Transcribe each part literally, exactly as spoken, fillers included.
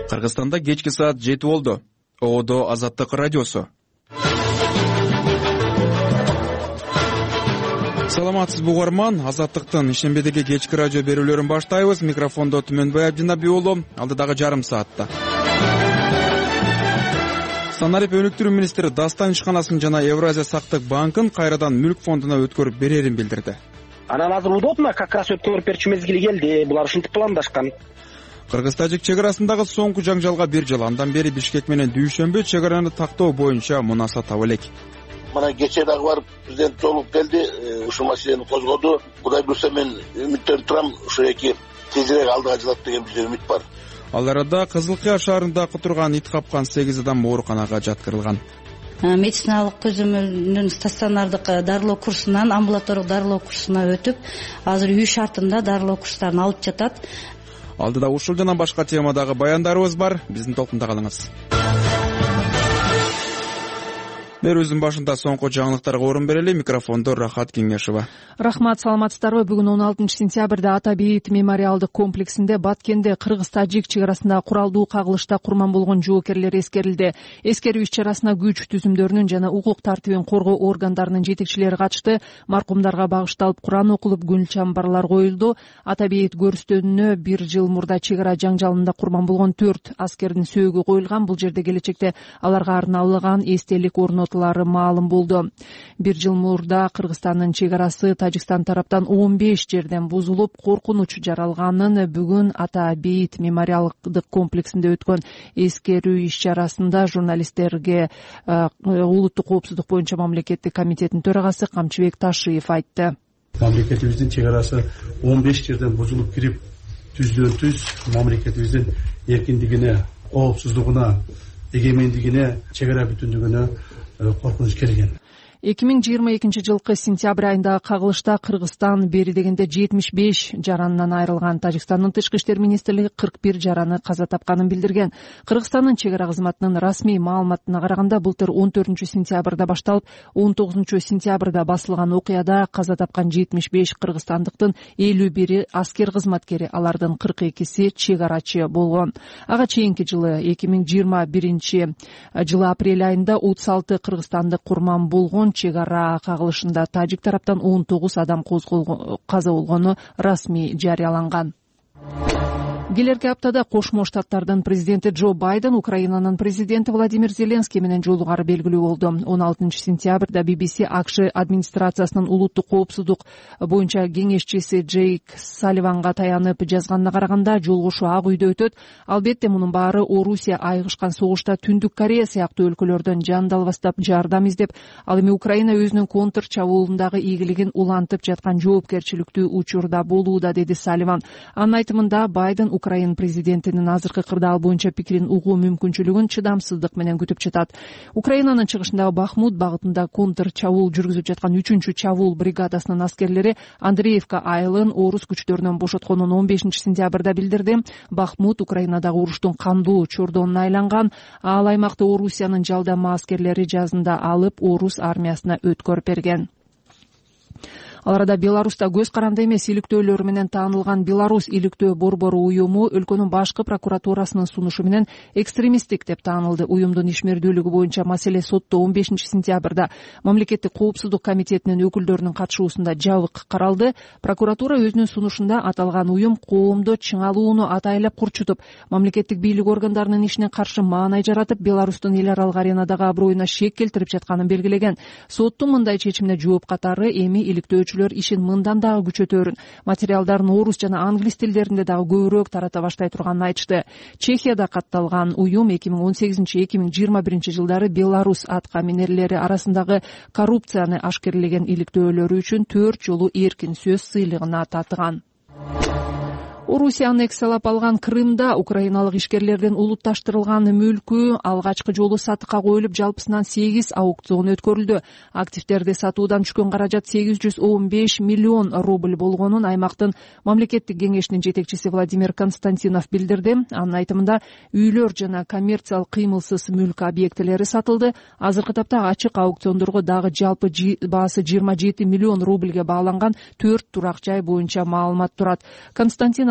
Кыргызстанда кечки саат жети болду. Оодо Азаттык радиосу. Саламатсызбы угарман, Азаттыктын ишембедеги кечки радио берүүлөрүн баштайбыз. Микрофондо Түмөнбай Абдинаби уулу, алдыдагы жарым саатта. Санарип өнүктүрүү министри Дастан ишканасын жана Евразия сактык банкын кайрадан мүлк фондуна өткөрүп берерин билдирди. Анан азыр удобно, как раз өткөрүп берчү мезгили келди. Булар ушинтип пландашкан. Кыргыз-тажик чек арасындагы соңку жаңжалга бир жыл. Андан бери Бишкек менен Дүйшөмбү чек араны тактоо боюнча мунаса таап элек. Мына кечээ дагы барып президент жолугуп келди, ушул маселени козгоду. Кудай буюрса мен үмүттөнүп турам, ушул эки тезирээк алдыга жылат деген бизде үмүт бар. Ал арада Кызыл Кыя шаарында кутурган ит капкан сегиз адам ооруканага жаткырылган. Медициналык көзөмөлдүн стационардык дарылоо курсунан амбулатордук дарылоо курсуна өтүп, азыр үй шартында дарылоо курстарын алып жатат. Алдыда ушул жана башка темадагы баяндарыбыз бар. Биздин толкунда калыңыз. Берүүбүздүн башында соңку жаңылыктарга орун берели. Микрофондо Рахат Кеңешова. Рахмат, саламатсыздарбы? Бүгүн он алтынчы сентябрда Ата Бейит мемориалдык комплексинде Баткенде Кыргыз-Тажик чек арасында куралдуу кагылышта курман болгон жоокерлер эскерилди. Эскерүү иш-чарасына күч түзүмдөрүнүн жана укук тартибин коргоо органдарынын жетекчилери катышты. Маркумдарга багышталып Куран окулуп, гүл чамбарлар коюлду. Ата Бейит көрүстөнүнө бир жыл мурда чек ара жаңжалында курман болгон төрт аскердин сөөгү коюлган. Бул жерде келечекте аларга арналган эстелик орнотулары маалым болду. Бир жыл мурда Кыргызстандын чек арасы Тажикстан тараптан он беш жерден бузулуп, коркунуч жаралганын бүгүн Ата Бейит мемориалдык комплексинде өткөн эскерүү иш-чарасында журналисттерге улуттук коопсуздук боюнча мамлекеттик комитеттин төрагасы Камчыбек Ташиев айтты. Мамлекетибиздин чек арасы он беш жерден бузулуп кирип, түздөн түз мамлекетибиздин эркиндигине, коопсуздугуна, эгемендигине, чек ара бүтүндүгүнө коркунуч келген. эки миң жыйырма экинчи жылкы сентябрь айындагы кагылышта Кыргызстан бери дегенде жетимиш беш жаранынан айрылган. Тажикстандын тышкы иштер министрлиги кырк бир жараны каза тапканын билдирген. Кыргызстандын чек ара кызматынын расмий маалыматына караганда былтыр он төртүнчү сентябрда башталып, он тогузунчу сентябрда басылган окуяда каза тапкан жетимиш беш кыргызстандыктын элүү бири аскер кызматкери, алардын кырк экиси чек арачы болгон. Ага чейинки жылы эки миң жыйырма биринчи жылы апрель айында отуз алты кыргызстандык курман болгон. Чек ара кагылышында Тажик тараптан он тогуз адам каза болгону расмий жарыяланган. Келерки аптада Кошмо Штаттардын президенти Джо Байден Украинанын президенти Владимир Зеленский менен жолугары белгилүү болду. он алтынчы сентябрда би би си АКШ администрациясынын улуттук коопсуздук боюнча кеңешчиси Джейк Салливанга таянып жазганына караганда, жолугушуу Ак үйдө өтөт. Албетте мунун баары Орусия айгышкан согушта Түндүк Корея сыяктуу өлкөлөрдөн жан далбастап жардам издеп, ал эми Украина өзүнүн контр чабуулундагы ийгилигин улантып жаткан жоопкерчиликтүү учурда болууда, деди Салливан. Анын айтымында Байден Украин президентинин азыркы кырдаал боюнча пикирин угуу мүмкүнчүлүгүн чыдамсыздык менен күтүп жатат. Украинанын чыгышындагы Бахмут багытында контр чабуул жүргүзүп жаткан үчүнчү чабуул бригадасынын аскерлери Андреевка айылын орус күчтөрүнөн бошотконун он бешинчи сентябрда билдирди. Бахмут Украинадагы уруштун кандуу чордонуна айланган. Ал аймакты Орусиянын жалдама аскерлери жазында алып, орус армиясына өткөрүп берген. Ал арада Беларуста көз каранды эмес иликтөөлөр менен таанылган Беларусь иликтөө борбору уюму өлкөнүн башкы прокуратурасынын сунушу менен экстремисттик деп таанылды. Уюмдун ишмердүүлүгү боюнча маселе сотто он бешинчи сентябрда мамлекеттик коопсуздук комитетинин өкүлдөрүнүн катышуусунда жабык каралды. Прокуратура өзүнүн сунушунда аталган уюм коомдо чыңалууну атайлап курчутуп, мамлекеттик бийлик органдарынын ишине каршы маанай жаратып, Беларустун эл аралык аренадагы аброюна шек келтирип жатканын белгилеген. Соттун мындай чечимине жооп катары эми иликтөөчүлөр ишин мындан дагы күчөтөөрүн, материалдарын орус жана англис тилдеринде дагы көбүрөөк тарата баштай турганын айтышты. Чехияда катталган уюм эки миң он сегизинчи эки миң жыйырма биринчи жылдары Беларусь атка минерлери арасындагы коррупцияны ашкерлеген иликтөөлөрү үчүн төрт жолу эркин сөз сыйлыгына татыган. Орусия аннексиялап алган Крымда украиналык ишкерлердин улутташтырылган мүлкү алгачкы жолу сатыкка коюлуп, жалпысынан сегиз аукцион өткөрүлдү. Активдерди сатуудан түшкөн каражат сегиз жүз он беш миллион рубль болгонун аймактын мамлекеттик кеңешинин жетекчиси Владимир Константинов билдирди. Анын айтымында үйлөр жана коммерциялык кыймылсыз мүлк объектилери сатылды. Азыркы тапта ачык аукциондорго дагы жалпы баасы жыйырма жети миллион рубльге бааланган төрт турак жай боюнча маалымат турат. Константинов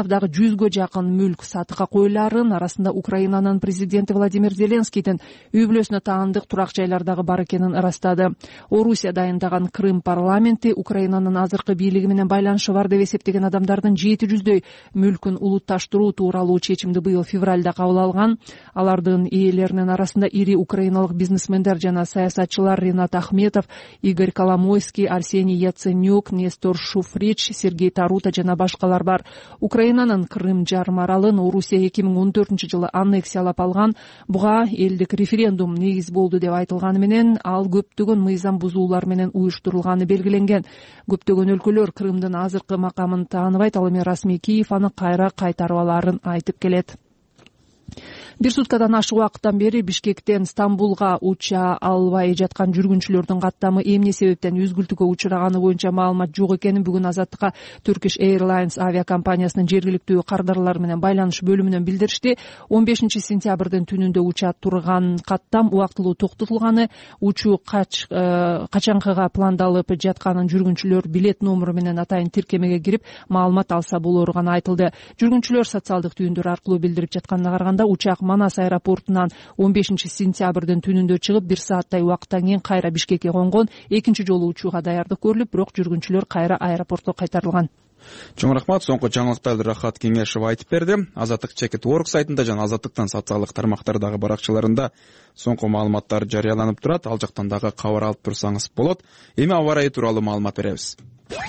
алардагы жүзгө жакын мүлк сатыкка коюларын, арасында Украинанын президенти Владимир Зеленскийдин үй бүлөсүнө таандык турак жайлар дагы бар экенин ырастады. Орусия дайындаган Крым парламенти Украинанын азыркы бийлиги менен байланышы бар деп эсептеген адамдардын жети жүздөй мүлкүн улутташтыруу тууралуу чечимди быйыл февралда кабыл алган. Алардын ээлеринин арасында ири украиналык бизнесмендер жана саясатчылар Ринат Ахметов, Игорь Коломойский, Арсений Яценюк, Нестор Шуфрич, Сергей Тарута жана башкалар бар. Украинанын Крым жарым аралын Орусия эки миң он төртүнчү жылы аннексиялап алган. Буга элдик референдум негиз болду деп айтылганы менен ал көптөгөн мыйзам бузуулар менен уюштурулганы белгиленген. Көптөгөн өлкөлөр Крымдын азыркы макамын тааныбайт, ал эми расмий Киев аны кайра кайтарып аларын айтып келет. Бир суткадан ашык убакыттан бери Бишкектен Стамбулга уча албай жаткан жүргүнчүлөрдүн каттамы эмне себептен үзгүлтүккө учураганы боюнча маалымат жок экенин бүгүн Азаттыкка Turkish Airlines авиакомпаниясынын жергиликтүү кардарлар менен байланыш бөлүмүнөн билдиришти. он бешинчи сентябрдын түнүндө уча турган каттам убактылуу токтотулганы, учуу кач качанкыга пландалып жатканын жүргүнчүлөр билет номуру менен атайын тиркемеге кирип маалымат алса болору гана айтылды. Жүргүнчүлөр социалдык түйүндөр аркылуу билдирип жатканына караганда учак Манас аэропортунан он бешинчи сентябрдын түнүндө чыгып, бир сааттай убакыттан кийин кайра Бишкекке конгон. Экинчи жолу учууга даярдык көрүлүп, бирок жүргүнчүлөр кайра аэропортко кайтарылган. Чоң рахмат. Соңку жаңылыктарды Рахат Кеңешев айтып берди. Азаттык чекит орг сайтында жана Азаттыктын социалдык тармактардагы баракчаларында соңку маалыматтар жарыяланып турат. Ал жактан дагы кабар алып турсаңыз болот. Эми аба ырайы тууралуу маалымат беребиз.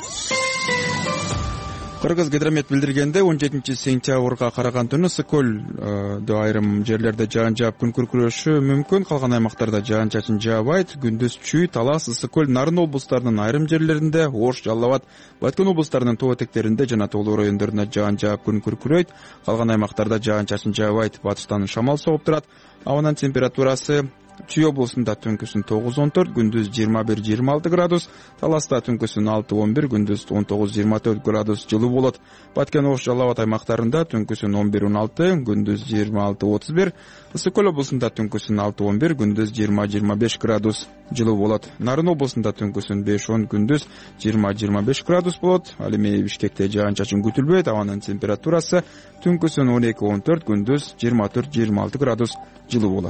Кыргыз гидромет билдиргенде он жетинчи сентябрга караган түнү Ысыккөлдө айрым жерлерде жаан жаап күн күркүрөшү мүмкүн. Калган аймактарда жаан-чачын жаабайт. Күндүз Чүй, Талас, Ысыккөл, Нарын облустарынын айрым жерлеринде, Ош, Жалал Абад, Баткен облустарынын тоо этектеринде жана тоолуу райондорунда жаан жаап күн күркүрөйт. Калган аймактарда жаан-чачын жаабайт. Батыштан шамал согуп турат. Абанын температурасы Чүй облусунда түнкүсүн тогуз он төрт, күндүз жыйырма бир жыйырма алты градус, Таласта түнкүсүн алты он бир, күндүз он тогуз жыйырма төрт градус жылуу болот. Баткен, Ош, Жалал Абад аймактарында түнкүсүн он бир он алты, күндүз жыйырма алты отуз бир, Ысыккөл облусунда түнкүсүн алты он бир, күндүз жыйырма жыйырма беш градус жылуу болот. Нарын облусунда түнкүсүн беш он, күндүз жыйырма жыйырма беш градус болот. Ал эми Бишкекте жаан-чачын күтүлбөйт. Абанын температурасы түнкүсүн он эки он төрт, күндүз жыйырма төрт жыйырма алты градус жылуу болот.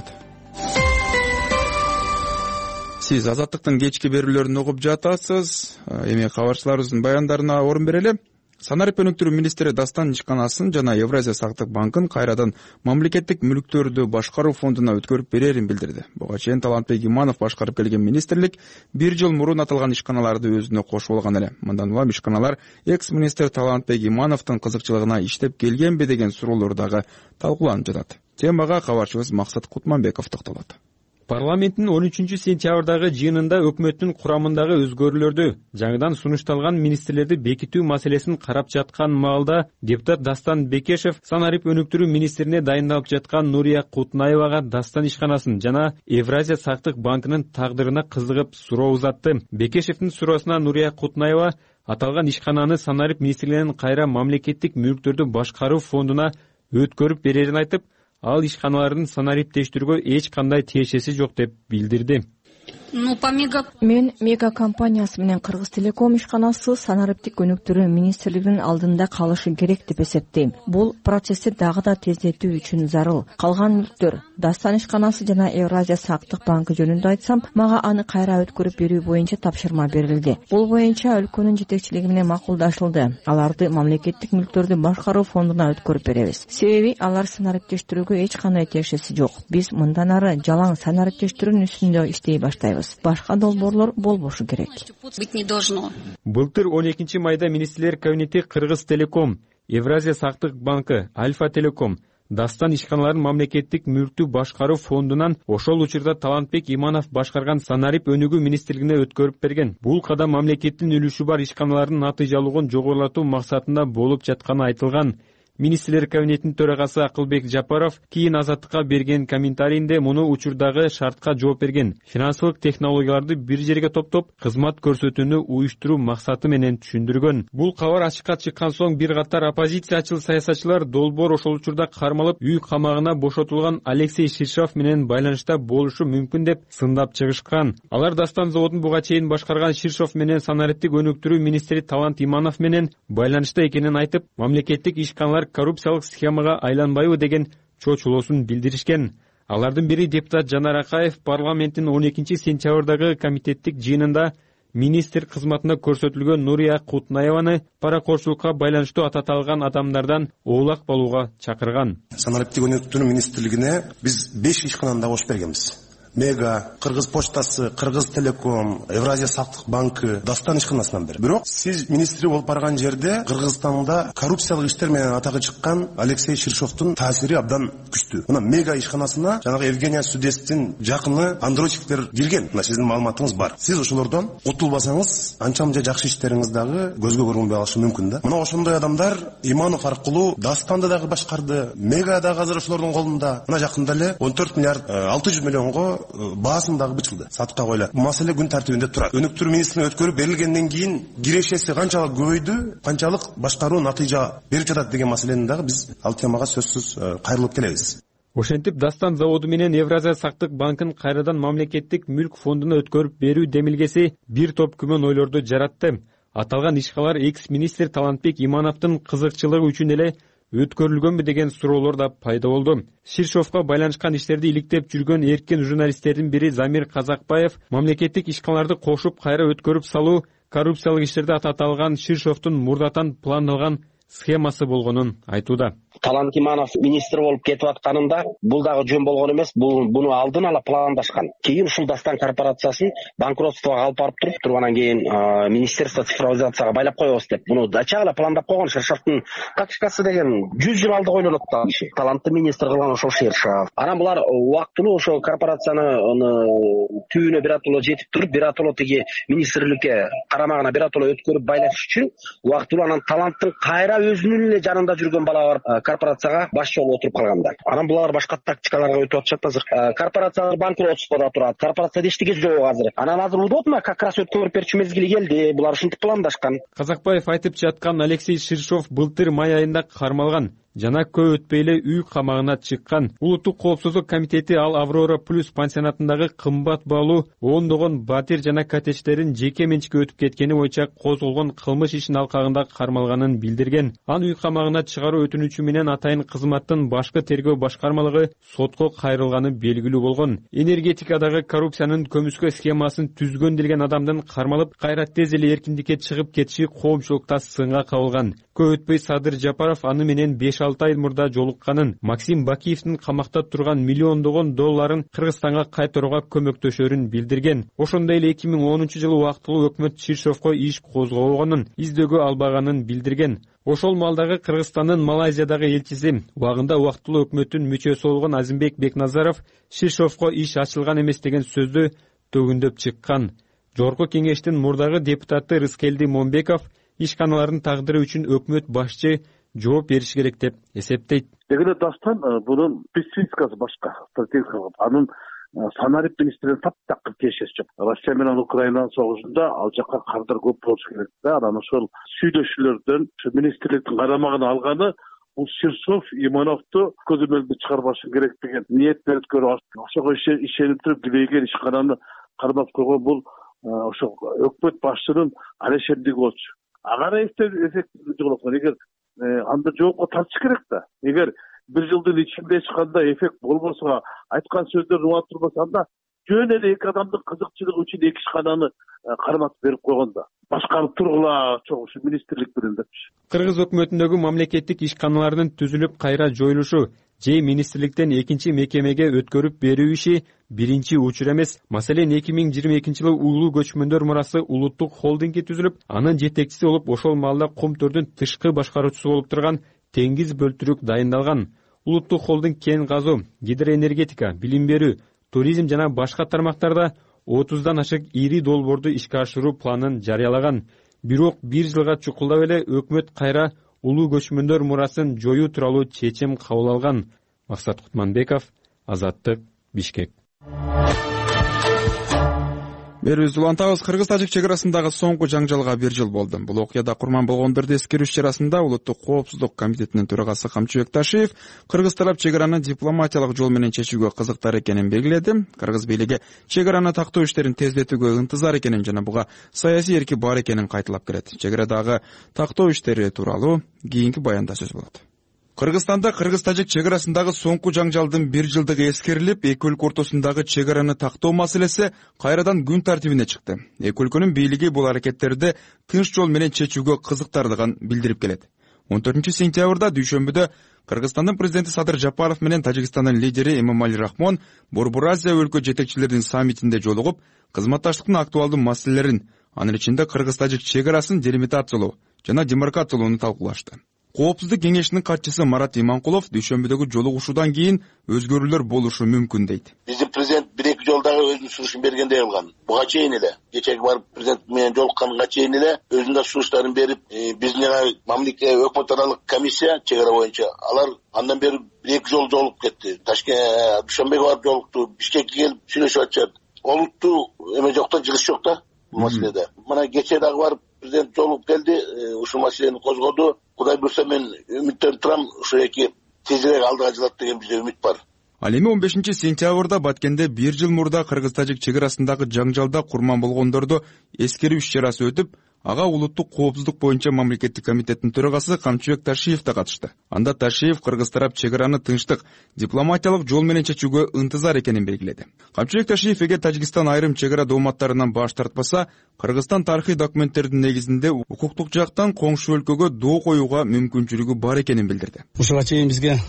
Сиз Азаттыктын кечки берүүлөрүн угуп жатасыз. Эми кабарчыларыбыздын баяндарына орун берели. Санарип өнүктүрүү министри Дастан ишканасын жана Евразия сактык банкын кайрадан мамлекеттик мүлктөрдү башкаруу фондуна өткөрүп берерин билдирди. Буга чейин Талантбек Иманов башкарып келген министрлик бир жыл мурун аталган ишканаларды өзүнө кошуп алган эле. Мындан улам ишканалар экс-министр Талантбек Имановдун кызыкчылыгына иштеп келгенби деген суроолор дагы талкууланып жатат. Темага кабарчыбыз Максат Кутманбеков токтолот. Парламенттин он үчүнчү сентябрдагы жыйынында өкмөттүн курамындагы өзгөрүүлөрдү, жаңыдан сунушталган министрлерди бекитүү маселесин карап жаткан маалда депутат Дастан Бекешев санарип өнүктүрүү министрине дайындалып жаткан Нурия Кутунаевага Дастан ишканасын жана Евразия сактык банкынын тагдырына кызыгып суроо узатты. Бекешевдин суроосуна Нурия Кутунаева аталган ишкананы санарип министрлигинин кайра мамлекеттик мүлктөрдү башкаруу фондуна өткөрүп берерин айтып, ал ишканалардын санариптештирүүгө эч кандай тиешеси жок деп билдирди. Мен мега компаниясы менен Кыргыз Телеком ишканасы санариптик өнүктүрүү министрлигинин алдында калышы керек деп эсептейм. Бул процессти дагы да тездетүү үчүн зарыл. Калган мүлктөр Дастан ишканасы жана Евразия сактык банкы жөнүндө айтсам, мага аны кайра өткөрүп берүү боюнча тапшырма берилди. Бул боюнча өлкөнүн жетекчилиги менен макулдашылды. Аларды мамлекеттик мүлктөрдү башкаруу фондуна өткөрүп беребиз. Себеби алар санариптештирүүгө эч кандай тиешеси жок. Биз мындан ары жалаң санариптештирүүнүн үстүндө иштей баштайбыз. Башка долбоорлор болбошу керек. Былтыр он экинчи майда министрлер кабинети Кыргыз Телеком, Евразия сактык банкы, Альфа Телеком, Дастан ишканаларын мамлекеттик мүлктү башкаруу фондунан ошол учурда Талантбек Иманов башкарган санарип өнүгүү министрлигине өткөрүп берген. Бул кадам мамлекеттин үлүшү бар ишканалардын натыйжалуулугун жогорулатуу максатында болуп жатканы айтылган. Министрлер кабинетинин төрагасы Акылбек Жапаров кийин Азаттыкка берген комментарийинде муну учурдагы шартка жооп берген. Финансылык технологияларды бир жерге топтоп, кызмат көрсөтүүнү уюштуруу максаты менен түшүндүргөн. Бул кабар ачыкка чыккан соң бир катар оппозициячыл саясатчылар долбоор ошол учурда кармалып, үй камагына бошотулган Алексей Ширшов менен байланышта болушу мүмкүн деп сындап чыгышкан. Алар Дастан заводун буга чейин башкарган Ширшов менен санариптик өнүктүрүү министри Талант Иманов менен байланышта экенин айтып, мамлекеттик ишканалар коррупциялык схемага айланбайбы деген чочулоосун билдиришкен. Алардын бири депутат Жанар Акаев парламенттин он экинчи сентябрдагы комитеттик жыйынында министр кызматына көрсөтүлгөн Нурия Кутнаеваны паракорчулукка байланыштуу ататалган адамдардан оолак болууга чакырган. Санариптик өнүктүрүү министрлигине биз беш ишкананы да кошуп бергенбиз. Мега, Кыргыз почтасы, Кыргыз телеком, Евразия сактык банкы, Дастан ишканасынан бери. Бирок сиз министри болуп барган жерде Кыргызстанда коррупциялык иштер менен атагы чыккан Алексей Ширшовдун таасири абдан күчтүү. Мына Мега ишканасына жанагы Евгения Судестин жакыны Андрочевдер кирген. Мына сиздин маалыматыңыз бар. Сиз ошолордон кутулбасаңыз, анча-мынча жакшы иштериңиз дагы көзгө көрүнбөй калышы мүмкүн да. Мына ошондой адамдар Иманов аркылуу Дастанды дагы башкарды, Мега дагы азыр ошолордун колунда. Мына жакында эле он төрт миллиард алты жүз миллионго баасын дагы бычылды. Сатыкка койло. Маселе күн тартибинде турат. Өнүктүрүү министрлигине өткөрүп берилгенден кийин кирешеси канчалык көбөйдү, канчалык башкаруу натыйжа берип жатат деген маселени дагы биз ал темага сөзсүз кайрылып келебиз. Ошентип Дастан заводу менен Евразия сактык банкын кайрадан мамлекеттик мүлк фондуна өткөрүп берүү демилгеси бир топ күмөн ойлорду жаратты. Аталган ишкалар экс-министр Талантбек Имановдун кызыкчылыгы үчүн эле өткөрүлгөнбү деген суроолор да пайда болду. Ширшовго байланышкан иштерди иликтеп жүргөн эркин журналисттердин бири Замир Казакбаев мамлекеттик ишканаларды кошуп кайра өткөрүп салуу коррупциялык иштерди ататалган Ширшовдун мурдатан пландалган схемасы болгонун айтууда. Талант Иманов министр болуп кетип атканында бул дагы жөн болгон эмес, бул буну алдын ала пландашкан. Кийин ушул Дастан корпорациясын банкротствого алып барып туруп, тургандан кийин министерство цифровизацияга байлап коебуз деп, буну дача эле пландап койгон. Ширшовдун какчкасы деген жүз жыл алды ойлонот да киши. Талантты министр кылган ошол Ширшов. Анан булар убактылуу ошол корпорацияны түбүнө биратоло жетип туруп, биратоло тиги министрликке карамагына биратоло өткөрүп байлаш үчүн убактылуу анан Таланттын кайра өзүнүн эле жанында жүргөн бала бар корпорацияга башчы болуп отуруп калгандар. Анан булар башка тактикаларга өтүп атышат азыр. Корпорациялар банкротствода турат. Корпорацияда эчтеке жок азыр. Анан азыр удобно как раз өткөрүп берчү мезгили келди. Булар ушинтип пландашкан. Казакбаев айтып жаткан Алексей Ширшов былтыр май айында кармалган. Жана көп өтпөй эле үй камагына чыккан. Улуттук коопсуздук комитети ал Аврора Плюс пансионатындагы кымбат баалуу ондогон батир жана коттедждерин жеке менчикке өтүп кеткени боюнча козголгон кылмыш ишинин алкагында кармалганын билдирген. Аны үй камагына чыгаруу өтүнүчү менен атайын кызматтын башкы тергөө башкармалыгы сотко кайрылганы белгилүү болгон. Энергетикадагы коррупциянын көмүскө схемасын түзгөн делген адамдын кармалып, кайра тез эле эркиндикке чыгып кетиши коомчулукта сынга кабылган. Көп өтпөй Садыр Жапаров аны менен беш алты ай мурда жолукканын, Максим Бакиевдин камакта турган миллиондогон долларын Кыргызстанга кайтарууга көмөктөшөрүн билдирген. Ошондой эле эки миң онунчу жылы убактылуу өкмөт Ширшовго иш козгобогонун, издөөгө албаганын билдирген. Ошол маалдагы Кыргызстандын Малайзиядагы элчиси, убагында убактылуу өкмөттүн мүчөсү болгон Азимбек Бекназаров Ширшовго иш ачылган эмес деген сөздү төгүндөп чыккан. Жогорку кеңештин мурдагы депутаты Рыскелди Момбеков ишканалардын тагдыры үчүн өкмөт башчы жооп бериш керек деп эсептейт. Дегенде Дастан бунун спецификасы башка, стратегиялык. Анын санарип министринин таптакыр тиешеси жок. Россия менен Украинанын согушунда ал жакка кардар көп болушу керек да. Анан ошол сүйдөшүүлөрдөн министрликтин карамагына алганы бул Ширшов Имановду көзөмөлдө чыгарбашы керек деген ниет өткөрүп, ошого ишенип туруп билеген ишкананы кармап койгон бул ошол өкмөт башчынын алешендиги болчу. Ага эффективдүү жолокон. Эгер анда жоопко тартыш керек да. Эгер бир жылдын ичинде эч кандай эффект болбосо, айткан сөздөр убак турбаса, анда жөн эле эки адамдын кызыкчылыгы үчүн эки ишкананы карматып берип койгон да. Башкарып тургула чогуу министрлик менен депчи. Кыргыз өкмөтүндөгү мамлекеттик ишканалардын түзүлүп кайра жоюлушу же министрликтен экинчи мекемеге өткөрүп берүү иши биринчи учур эмес. Маселен, эки миң жыйырма экинчи жылы Улуу көчмөндөр мурасы улуттук холдинги түзүлүп, анын жетекчиси болуп ошол маалда Кум төрдүн тышкы башкаруучусу болуп турган Теңиз Бөлтүрүк дайындалган. Улуттук холдинг кен казуу, гидроэнергетика, билим берүү, туризм жана башка тармактарда отуздан ашык ири долбоорду ишке ашыруу планын жарыялаган. Бирок бир жылга чукулдап эле өкмөт кайра улуу көчмөндөр мурасын жоюу тууралуу чечим кабыл алган. Максат Кутманбеков, Азаттык, Бишкек. Берүүбүздү улантабыз. Кыргыз-тажик чек арасындагы соңку жаңжалга бир жыл болду. Бул окуяда курман болгондорду эскерүү иш-чарасында Улуттук коопсуздук комитетинин төрагасы Камчыбек Ташиев кыргыз тарап чек араны дипломатиялык жол менен чечүүгө кызыктар экенин белгиледи. Кыргыз бийлиги чек араны тактоо иштерин тездетүүгө ынтызар экенин жана буга саясий эрки бар экенин кайталап келет. Чек арадагы тактоо иштери тууралуу кийинки баянда сөз болот. Кыргызстанда кыргыз-тажик чек арасындагы соңку жаңжалдын бир жылдыгы эскерилип, эки өлкө ортосундагы чек араны тактоо маселеси кайрадан күн тартибине чыкты. Эки өлкөнүн бийлиги бул аракеттерди тынч жол менен чечүүгө кызыктардыгын билдирип келет. он төртүнчү сентябрда дүйшөмбүдө Кыргызстандын президенти Садыр Жапаров менен Тажикстандын лидери Эмомали Рахмон Борбор Азия өлкө жетекчилеринин саммитинде жолугуп, кызматташтыктын актуалдуу маселелерин, анын ичинде кыргыз-тажик чек арасын делимитациялоо жана демаркациялоону талкуулашты. Коопсуздук кеңешинин катчысы Марат Иманкулов дүйшөмбүдөгү жолугушуудан кийин өзгөрүүлөр болушу мүмкүн дейт. Биздин президент бир эки жолу дагы өзүнүн сунушун бергендей кылган. Буга чейин эле кечеги барып президент менен жолукканга чейин эле өзүнүн да сунуштарын берип, биздин мамлекет өкмөт аралык комиссия чек ара боюнча алар андан бери бир эки жолу жолугуп кетти. Ташкент Дүйшөмбөгө барып жолукту, Бишкекке келип сүйлөшүп атышат. Олуттуу эме жок да, жылыш жок да бул маселеде. Мына кече дагы барып президент жолугуп келди, ушул маселени козгоду. Кудай буюрса мен үмүттөнүп турам, ошо эки тезирээк алдыга жылат деген бизде үмүт бар. Ал эми он бешинчи сентябрда Баткенде бир жыл мурда кыргыз-тажик чек арасындагы жаңжалда курман болгондорду эскерүү иш-чарасы өтүп, ага улуттук коопсуздук боюнча мамлекеттик комитеттин төрагасы Камчыбек Ташиев да катышты. Анда Ташиев кыргыз тарап чек араны тынчтык, дипломатиялык жол менен чечүүгө ынтызар экенин белгиледи. Камчыбек Ташиев эгер Тажикстан айрым чек ара дооматтарынан баш тартпаса, Кыргызстан тарыхый документтердин негизинде укуктук жактан коңшу өлкөгө доо коюуга мүмкүнчүлүгү бар экенин билдирди. Ушуга чейин бизге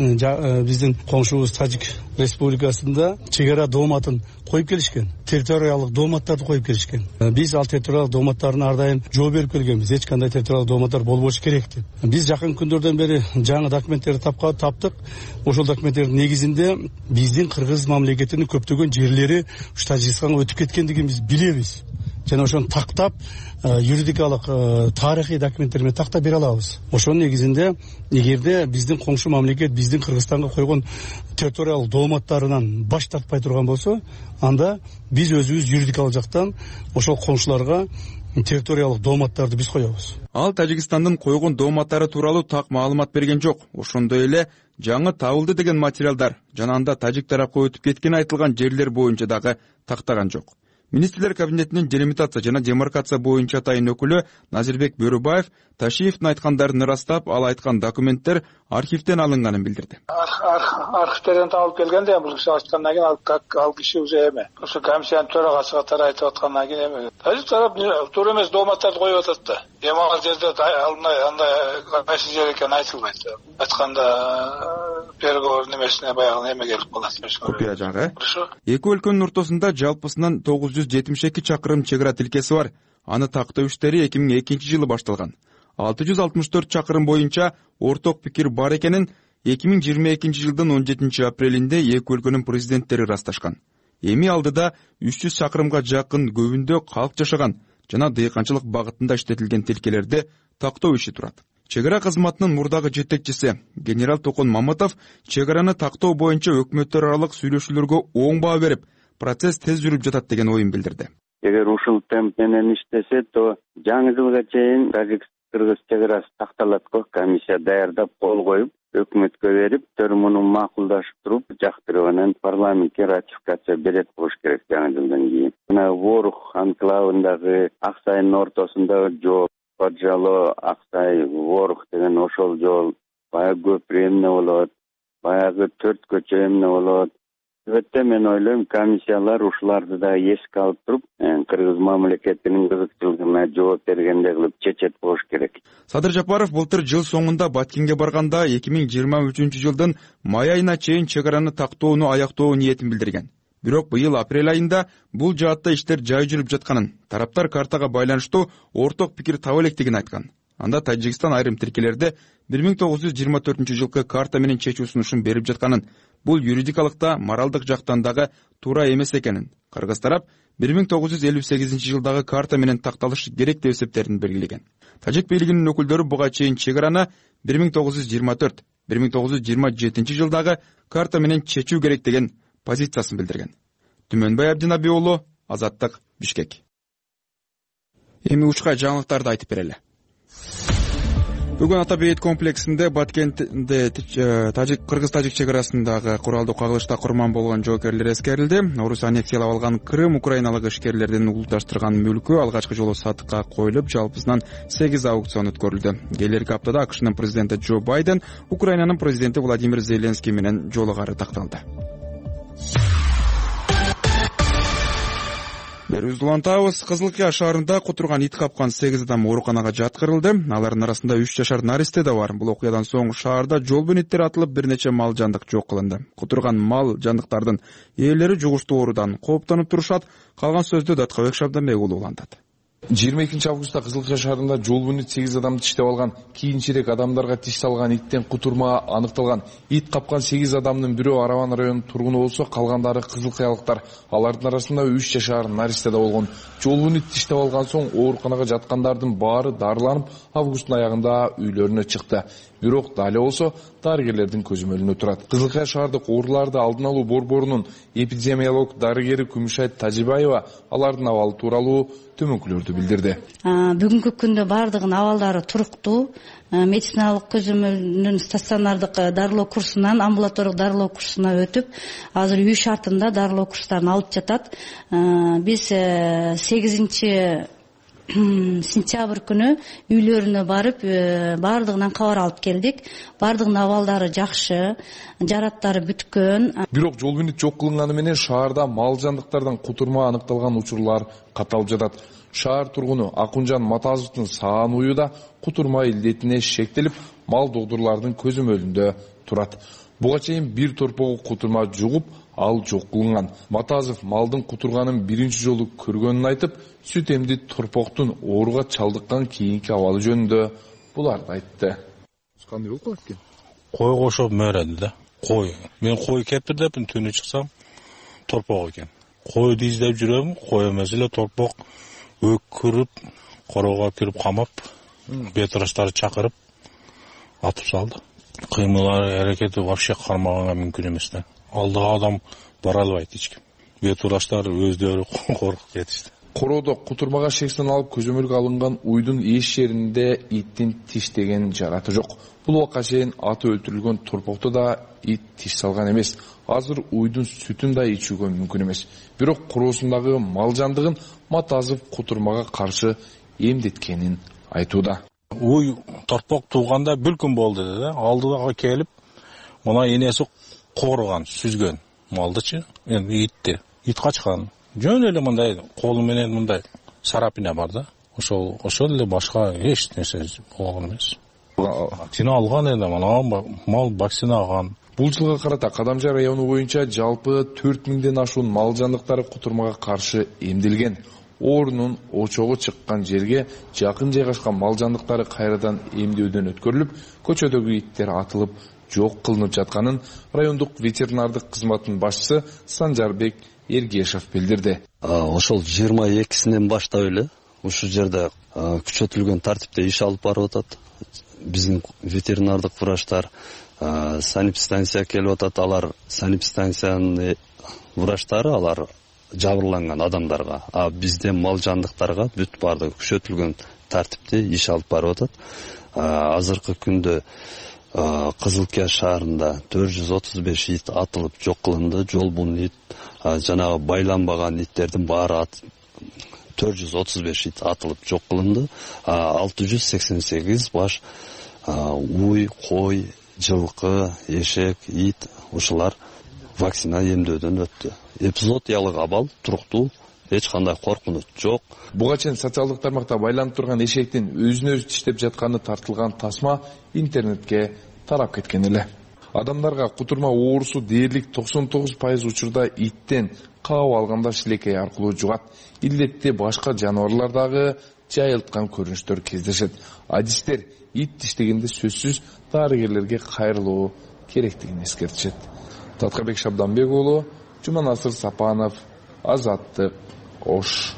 биздин коңшубуз Тажик Республикасында чек ара дооматын коюп келишкен, территориялык дооматтарды коюп келишкен. Биз ал территориялык дооматтарын ар дайым жооп берип келгенбиз. Эч кандай территориялык дооматтар болбошу керек деп. Биз жакын күндөрдөн бери жаңы документтерди таптык. Ошол документтердин негизинде биздин кыргыз мамлекетинин көптөгөн жерлери ушу Тажикстанга өтүп кеткендигин биз билебиз. Жана ошону тактап юридикалык тарыхый документтер менен тактап бере алабыз. Ошонун негизинде эгерде биздин коңшу мамлекет биздин Кыргызстанга койгон территориялык дооматтарынан баш тартпай турган болсо, анда биз өзүбүз юридикалык жактан ошол коңшуларга территориялык дооматтарды биз коебуз. Ал Тажикстандын койгон дооматтары тууралуу так маалымат берген жок. Ошондой эле жаңы табылды деген материалдар жана анда тажик тарапка өтүп кеткен айтылган жерлер боюнча дагы тактаган жок. Министрлер кабинетинин делимитация жана демаркация боюнча атайын өкүлү Назирбек Бөрүбаев Ташиевдин айткандарын ырастап, ал айткан документтер архивден алынганын билдирди. Архивден табылып келгенде бул киши айткандан кийин ал киши уже эме ошо комиссиянын төрагасы катары айтып аткандан кийин эме тажик тарап туура эмес дооматтарды коюп атат да. Эми ал жерде андай кайсы жер экени айтылбайт. Айтканда переговор немесине баягы эме келип калат. Копия жагы. Эки өлкөнүн ортосунда жалпысынан тогуз жүз жетимиш эки чакырым чек ара тилкеси бар. Аны тактоо иштери эки миң экинчи жылы башталган. алты жүз алтымыш төрт чакырым боюнча орток пикир бар экенин эки миң жыйырма экинчи жылдын он жетинчи апрелинде эки өлкөнүн президенттери ырасташкан. Эми алдыда үч жүз чакырымга жакын көбүндө калк жашаган жана дыйканчылык багытында иштетилген тилкелерди тактоо иши турат. Чек ара кызматынын мурдагы жетекчиси генерал Токон Мамытов чек араны тактоо боюнча өкмөттөр аралык сүйлөшүүлөргө оң баа берип, процесс тез жүрүп жатат деген оюн билдирди. Эгер ушул темп менен иштесе, то жаңы жылга чейин Тажик-Кыргыз чек арасы такталат го комиссия даярдап кол коюп, өкмөткө берип, муну макулдашып туруп, жактырып анан парламентке ратификация берет болуш керек жаңы жылдан кийин. Мына Ворух анклавындагы Аксайдын ортосунда жол, Поджало, Аксай, Ворух деген ошол жол, баягы көпүрө эмне болот, баягы төрт көчө эмне болот. Өтө мен ойлойм, комиссиялар ушуларды да эске алып туруп, Кыргыз мамлекетинин кызыкчылыгына жооп бергендей кылып чечет болуш керек. Садыр Жапаров былтыр жыл соңунда Баткенге барганда эки миң жыйырма үчүнчү жылдын май айына чейин чек араны тактоону аяктоо ниетин билдирген. Бирок быйыл апрель айында бул жаатта иштер жай жүрүп жатканын, тараптар картага байланыштуу орток пикир таба электигин айткан. анда Тажикстан айрым тиркелерде бир миң тогуз жүз жыйырма төртүнчү жылкы карта менен чечүү сунушун берип жатканын, бул юридикалыкта моралдык жактан дагы туура эмес экенин, кыргыз тарап бир миң тогуз жүз элүү сегизинчи жылдагы карта менен такталыш керек деп эсептерин белгилеген. Тажик бийлигинин өкүлдөрү буга чейин чек араны бир миң тогуз жүз жыйырма төрт бир миң тогуз жүз жыйырма жетинчи жылдагы карта менен чечүү керек деген позициясын билдирген. Түмөнбай Абдинаби уулу, Азаттык, Бишкек. Эми учка жаңылыктарды айтып берели. Бүгүн Ата бейит комплексинде Баткентте Кыргыз-Тажик чек арасындагы куралдуу кагылышта курман болгон жоокерлер эскерилди. Орус аннексиялап алган Крым украиналык ишкерлердин улушташтырган мүлкү алгачкы жолу сатыкка коюлуп, жалпысынан сегиз аукцион өткөрүлдү. Келерки аптада АКШнын президенти Джо Байден Украинанын президенти Владимир Зеленский менен жолугары такталды. Берүүбүздү улантабыз. Кызылкия шаарында кутурган ит капкан сегиз адам ооруканага жаткырылды. Алардын арасында үч жашар наристе да бар. Бул окуядан соң шаарда жолбун иттер атылып, бир нече мал жандык жок кылынды. Кутурган мал жандыктардын ээлери жугуштуу оорудан кооптонуп турушат. Калган сөздү Даткабек Шабданбек уулу улантат. жыйырма экинчи августта Кызылкия шаарында жолбун ит сегиз адамды тиштеп алган. Кийинчерээк адамдарга тиш салган иттен кутурма аныкталган. Ит капкан сегиз адамдын бирөө Араван районунун тургуну болсо, калгандары кызылкиялыктар. Алардын арасында үч жашар наристе да болгон. Жолбун ит тиштеп алган соң ооруканага жаткандардын баары дарыланып, августтун аягында үйлөрүнө чыкты. Бирок дали болсо дарыгерлердин көзөмөлүндө турат. Кызылкия шаардык ооруларды алдын алуу борборунун эпидемиолог дарыгери Күмүшайт Тажибаева алардын абалы тууралуу төмөнкүлөрдү билдирди. Бүгүнкү күндө бардыгынын абалдары туруктуу. Медициналык көзөмөлүнүн стационардык дарылоо курсунан амбулатордук дарылоо курсуна өтүп, азыр үй шартында дарылоо курстарын алып жатат. Биз сегизинчи сентябрь күнү үйлөрүнө барып, бардыгынан кабар алып келдик. Бардыгынын абалдары жакшы, жараттары бүткөн. Бирок жолбун ит жок кылынганы менен шаарда мал жандыктардан кутурма аныкталган учурлар каталып жатат. Шаар тургуну Акунжан Матазовдун саан уyu да кутурма илдетине шектелип, мал докторлордун көзөмөлүндө турат. Буга чейин бир торпогу кутурма жугуп, ал жок кылынган. Матазов малдын кутурганын биринчи жолу көргөнүн айтып, сүт эмди торпоктун ооруга чалдыккан кийинки абалы жөнүндө буларды айтты. Кандай болуп калат экен? Кой кошоп мөрөдү да. Кой. Мен кой кептирдепмин, түнү чыксам торпок экен. Койду издеп жүрөм, кой эмес эле торпок. Өкүрүп, корого кирип камап, бетраштарды чакырып атып салды. Кыймылары, аракети вообще кармаганга мүмкүн эмес да. Алдыга адам бара албайт эч ким. Бетраштар өздөрү коркуп кетишти. Короодо кутурмага шектен алып көзөмөлгө алынган уйдун эш жеринде иттин тиштеген жараты жок. Бул убакка чейин аты өлтүрүлгөн торпокто да ит тиш салган эмес. Азыр уйдун сүтүн да ичүүгө мүмкүн эмес. Бирок куроосундагы мал жандыгын Матазов кутурмага каршы эмдеткенин айтууда. Уй торпок тууганда бир күн болду да. Алдыга келип, мына энеси корган, сүзгөн малдычы, эми итти. Ит качкан. Жөн эле мындай колу менен мындай сарапина бар да. Ошол ошол эле башка эч нерсе болгон эмес. Вакцина алган эле, мына мал вакцина алган. Бул жылга карата Кадамжай району боюнча жалпы төрт миңден ашуун мал жандыктары кутурмага каршы эмдилген. Оорунун очогу чыккан жерге жакын жайгашкан мал жандыктары кайрадан эмдөөдөн өткөрүлүп, көчөдөгү иттер атылып жок кылынып жатканын райондук ветеринардык кызматтын башчысы Санжарбек Эргешев билдирди. Ошол жыйырма экисинен баштап эле ушул жерде күчөтүлгөн тартипте иш алып барып атат. Биздин ветеринардык врачтар санэпидстанция келип атат. Алар санэпидстанциянын врачтары алар жабырланган адамдарга, а бизден мал жандыктарга бүт бардыгы күчөтүлгөн тартипте иш алып барып атат. Азыркы күндө Кызылкия шаарында төрт жүз отуз беш ит атылып жок кылынды. Жолбун ит, жанагы байланбаган иттердин баары төрт жүз отуз беш ит атылып жок кылынды. алты жүз сексен сегиз баш уй, кой, жылкы, эшек, ит ушулар вакцина эмдөөдөн өттү. Эпизоотиялык абал туруктуу, эч кандай коркунуч жок. Буга чейин социалдык тармакта байланып турган эшектин өзүнө өзү тиштеп жатканы тартылган тасма интернетке тарап кеткен эле. Адамдарга кутурма оорусу дээрлик токсон тогуз пайыз учурда иттен, каап алганда шилекей аркылуу жугат. Илдетти башка жаныбарлар дагы жайылткан көрүнүштөр кездешет. Адистер ит тиштегенде сөзсүз дарыгерлерге кайрылуу керектигин эскертишет. Таткарбек Шабданбек уулу, Жуманасыр Сапанов, Азаттык, Ош.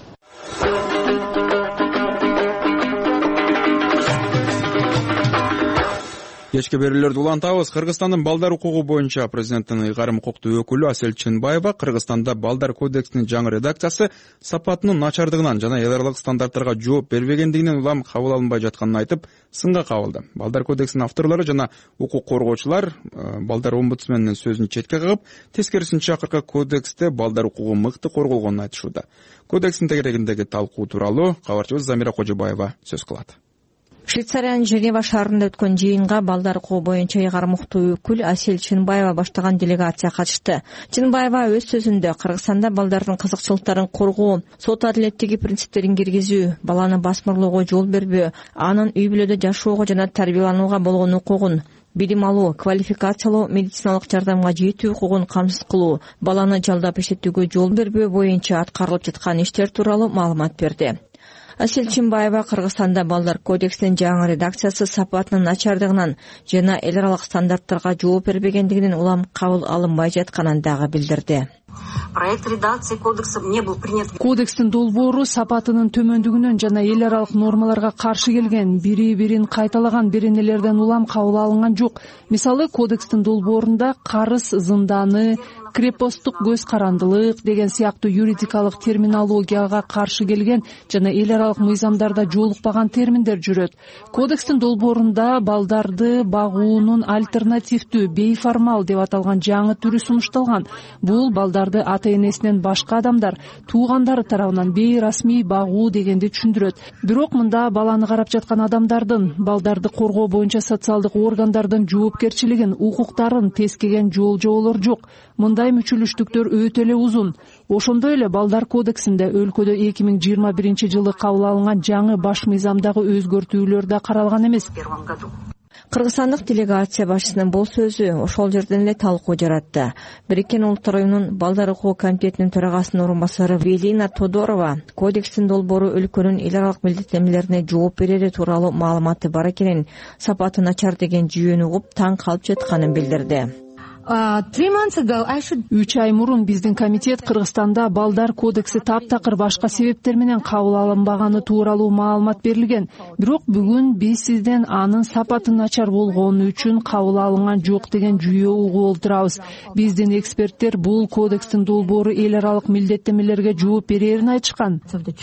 Кечки берүүлөрдү улантабыз. Кыргызстандын балдар укугу боюнча президенттин ыйгарым укуктуу өкүлү Асель Чынбаева Кыргызстанда балдар кодексинин жаңы редакциясы сапатынын начардыгынан жана эл аралык стандарттарга жооп бербегендигинен улам кабыл алынбай жатканын айтып, сынга кабылды. Балдар кодексинин авторлору жана укук коргоочулар балдар омбудсменинин сөзүн четке кагып, тескерисинче акыркы кодексте балдар укугу мыкты корголгонун айтышууда. Кодекстин тегерегиндеги талкуу тууралуу кабарчыбыз Замира Кожобаева сөз кылат. Швейцариянын Женева шаарында өткөн жыйынга балдар укугу боюнча ыйгарым укуктуу өкүл Асель Чынбаева баштаган делегация катышты. Чынбаева өз сөзүндө Кыргызстанда балдардын кызыкчылыктарын коргоо, сот адилеттиги принциптерин киргизүү, баланы басмырлоого жол бербөө, анын үй бүлөдө жашоого жана тарбияланууга болгон укугун, билим алуу, квалификациялоо, медициналык жардамга жетүү укугун камсыз кылуу, баланы жалдап иштетүүгө жол бербөө боюнча аткарылып жаткан иштер тууралуу маалымат берди. Асель Чынбаева Кыргызстанда балдар кодексинин жаңы редакциясы сапатынын начардыгынан жана эл аралык стандарттарга жооп бербегендигинен улам кабыл алынбай жатканын дагы билдирди. Проект редакции кодекса не был принят. Кодекстин долбоору сапатынын төмөндүгүнөн жана эл аралык нормаларга каршы келген, бири-бирин кайталаган беренелерден улам кабыл алынган жок. Мисалы, кодекстин долбоорунда карыз зынданы, крепосттук көз карандылык деген сыяктуу юридикалык терминологияга каршы келген жана эл аралык мыйзамдарда жолукпаган терминдер жүрөт. Кодекстин долбоорунда балдарды багуунун альтернативдүү, бейформал деп аталган жаңы түрү сунушталган. Бул балдарды ата-энесинен башка адамдар, туугандары тарабынан бейрасмий багуу дегенди түшүндүрөт. Бирок мында баланы карап жаткан адамдардын, балдарды коргоо боюнча социалдык органдардын жоопкерчилигин, укуктарын тескеген жол-жоболор жок. Мындай мүчүлүштүктөр өтө эле узун. Ошондой эле балдар кодексинде өлкөдө эки миң жыйырма биринчи жылы кабыл алынган жаңы баш мыйзамдагы өзгөртүүлөр да каралган эмес. Кыргызстандык делегация башчысынын бул сөзү ошол жерден эле талкуу жаратты. Бириккен Улуттар уюмунун балдар укугу комитетинин төрагасынын орун басары Велина Тодорова кодекстин долбоору өлкөнүн эл аралык милдеттенмелерине жооп берери тууралуу маалыматы бар экенин, сапаты начар деген жүйөнү угуп таң калып жатканын билдирди. Үч ай мурун биздин комитет Кыргызстанда балдар кодекси таптакыр башка себептер менен кабыл алынбаганы тууралуу маалымат берилген. Бирок бүгүн биз сизден анын сапаты начар болгону үчүн кабыл алынган жок деген жүйө угуп олтурабыз. Биздин эксперттер бул кодекстин долбоору эл аралык милдеттенмелерге жооп берерин айтышкан.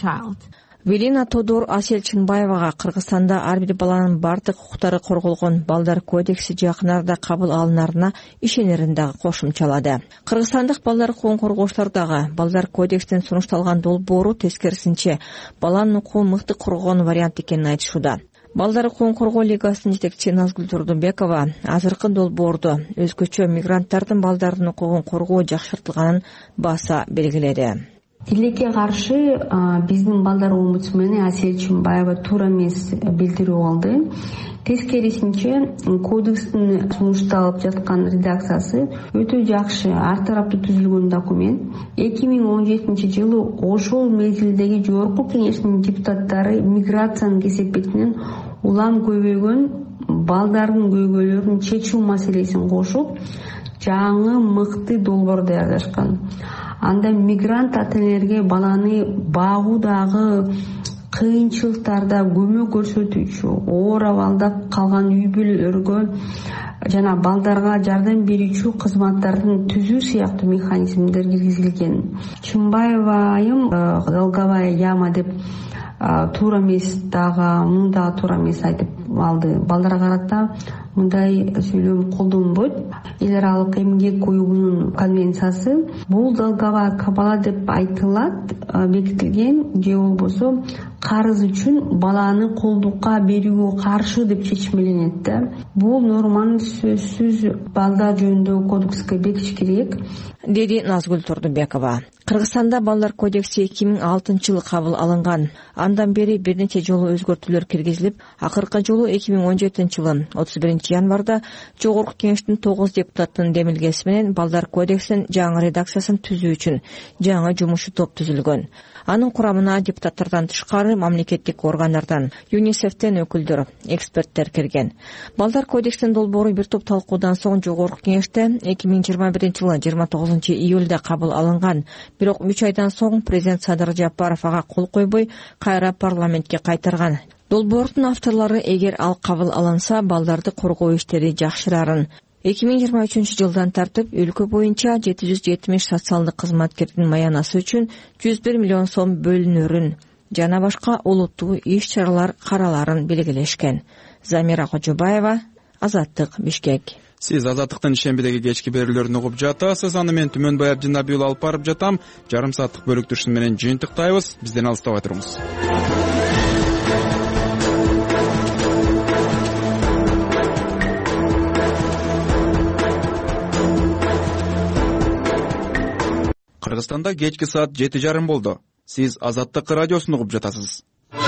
Велина Тодор Асель Чынбаевага Кыргызстанда ар бир баланын бардык укуктары корголгон балдар кодекси жакын арада кабыл алынарына ишенерин дагы кошумчалады. Кыргызстандык балдар укугун коргоочулар дагы балдар кодексинин сунушталган долбоору тескерисинче баланын укугун мыкты коргогон вариант экенин айтышууда. Балдар укугун коргоо лигасынын жетекчиси Назгүл Турдубекова азыркы долбоордо өзгөчө мигранттардын балдардын укугун коргоо жакшыртылганын баса белгиледи. Тилекке каршы биздин балдар омбудсмени Асель Чынбаева туура эмес билдирүү алды. Тескерисинче кодекстин сунушталып жаткан редакциясы өтө жакшы, ар тараптуу түзүлгөн документ. эки миң он жетинчи жылы ошол мезгилдеги жогорку кеңештин депутаттары миграциянын кесепетинен улам көбөйгөн балдардын көйгөйлөрүн чечүү маселесин кошуп, жаңы мыкты долбоор даярдашкан. Анда мигрант ата-энелерге баланы багуудагы кыйынчылыктарда көмөк көрсөтүүчү, оор абалда калган үй бүлөлөргө жана балдарга жардам берүүчү кызматтардын түзүү сыяктуу механизмдер киргизилген. Чынбаева айым долговая яма деп туура эмес дагы, муну дагы туура эмес айтып алды. Балдарга карата мындай сүйлөм колдонбойт. Эл аралык эмгек уюмунун конвенциясы бул долговая кабала деп айтылат, бекитилген же болбосо карыз үчүн баланы колдукка берүүгө каршы деп чечмеленет да. Бул норманы сөзсүз балдар жөнүндөгү кодекске бекитиш керек, деди Назгүл Турдубекова. Кыргызстанда балдар кодекси эки миң алтынчы жылы кабыл алынган. Андан бери бир нече жолу өзгөртүүлөр киргизилип, акыркы жолу жолу эки миң он жетинчи жылы отуз биринчи январда жогорку кеңештин тогуз депутаттын демилгеси менен балдар кодексинин жаңы редакциясын түзүү үчүн жаңы жумушчу топ түзүлгөн. Анын курамына депутаттардан тышкары мамлекеттик органдардан, ЮНИСЕФтен өкүлдөр, эксперттер кирген. Балдар кодексинин долбоору бир топ талкуудан соң жогорку кеңеште эки миң жыйырма биринчи жылы жыйырма тогузунчу июлда кабыл алынган. Бирок үч айдан соң президент Садыр Жапаров ага кол койбой, кайра парламентке кайтарган. Долбоордун авторлору эгер ал кабыл алынса, балдарды коргоо иштери жакшырарын. эки миң жыйырма үчүнчү жылдан тартып өлкө боюнча жети жүз жетимиш социалдык кызматкердин маянасы үчүн жүз бир миллион сом бөлүнөрүн жана башка олуттуу иш-чаралар караларын белгилешкен. Замира Кожобаева, Азаттык, Бишкек. Сиз Азаттыктын шембидеги кечки берүүлөрүн угуп жатасыз. Аны мен Түмөнбай Абдинабиул алып барып жатам. Жарым сааттык бөлүктүрүшүн менен жыйынтыктайбыз. Бизден алыстабай туруңуз. Кыргызстанда кечки саат жети жарым болду. Сиз Азаттык радиосун угуп жатасыз.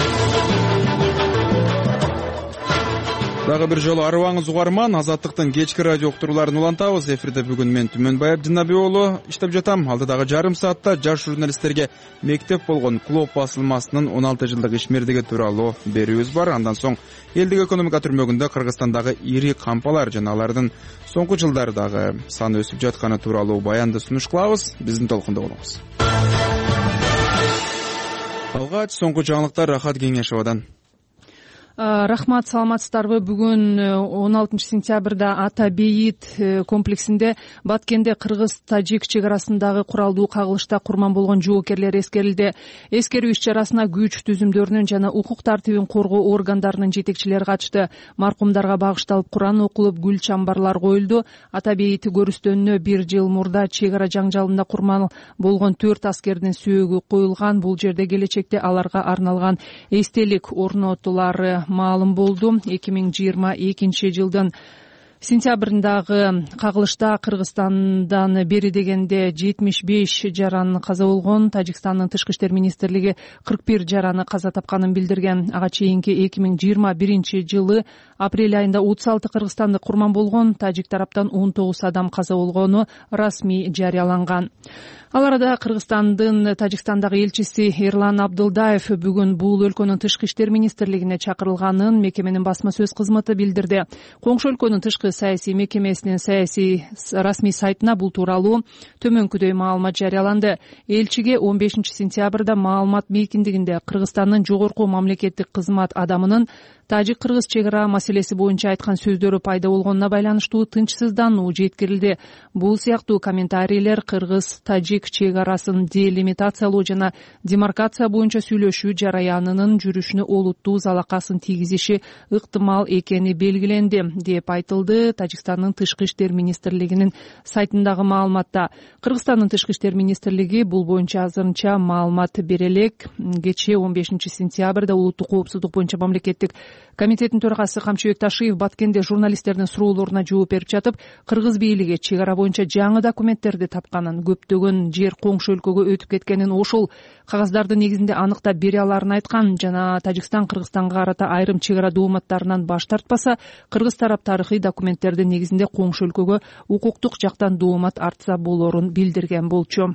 Дагы бир жолу арыбаңыз угарман, Азаттыктын кечки радио уктурууларын улантабыз. Эфирде бүгүн мен Түмөнбай Абдинабиулу иштеп жатам. Алдыдагы жарым саатта жаш журналисттерге мектеп болгон Клоп басылмасынын он алты жылдык ишмердиги тууралуу берүүбүз бар. Андан соң элдик экономика түрмөгүндө Кыргызстандагы ири кампалар жана алардын соңку жылдардагы саны өсүп жатканы тууралуу баянды сунуш кылабыз. Биздин толкунда болуңуз. Алгач соңку жаңылыктар Рахат Кеңешовадан. Рахмат, саламатсыздарбы? Бүгүн он алтынчы сентябрда Ата Бейит комплексинде Баткенде кыргыз-тажик чек арасындагы куралдуу кагылышта курман болгон жоокерлер эскерилди. Эскерүү иш-чарасына күч түзүмдөрүнүн жана укук тартибин коргоо органдарынын жетекчилери катышты. Маркумдарга багышталып Куран окулуп, гүл чамбарлар коюлду. Ата Бейит көрүстөнүнө бир жыл мурда чек ара жаңжалында курман болгон төрт аскердин сөөгү коюлган. Бул жерде келечекте аларга арналган эстелик орнотулары маалым болду. эки миң жыйырма экинчи жылдын сентябрындагы кагылышта Кыргызстандан бери дегенде жетимиш беш жаран каза болгон. Тажикстандын тышкы иштер министрлиги кырк бир жараны каза тапканын билдирген. Ага чейинки эки миң жыйырма биринчи жылы апрель айында отуз алты кыргызстандык курман болгон. Тажик тараптан он тогуз адам каза болгону расмий жарыяланган. Ал арада Кыргызстандын Тажикстандагы элчиси Эрлан Абдылдаев бүгүн бул өлкөнүн тышкы иштер министрлигине чакырылганын мекеменин басма сөз кызматы билдирди. Коңшу өлкөнүн тышкы саясий мекемесинин саясий расмий сайтына бул тууралуу төмөнкүдөй маалымат жарыяланды. Элчиге он бешинчи сентябрда маалымат мейкиндигинде Кыргызстандын жогорку мамлекеттик кызмат адамынын тажик-кыргыз чек ара маселеси боюнча айткан сөздөрү пайда болгонуна байланыштуу тынчсыздануу жеткирилди. Бул сыяктуу комментарийлер кыргыз-тажик чек арасын делимитациялоо жана демаркация боюнча сүйлөшүү жараянынын жүрүшүнө олуттуу залакасын тийгизиши ыктымал экени белгиленди деп айтылды Тажикстандын тышкы иштер министрлигинин сайтындагы маалыматта. Кыргызстандын тышкы иштер министрлиги бул боюнча азырынча маалымат бере элек. Кечээ он бешинчи сентябрда улуттук коопсуздук боюнча мамлекеттик комитеттин төрагасы Камчыбек Ташиев Баткенде журналисттердин суроолоруна жооп берип жатып, кыргыз бийлиги чек ара боюнча жаңы документтерди тапканын, көптөгөн жер коңшу өлкөгө өтүп кеткенин, ошол кагаздардын негизинде аныктап бере аларын айткан жана Тажикстан Кыргызстанга карата айрым чек ара дооматтарынан баш тартпаса, кыргыз тарап тарыхый документтердин негизинде коңшу өлкөгө укуктук жактан доомат артса болорун билдирген болчу.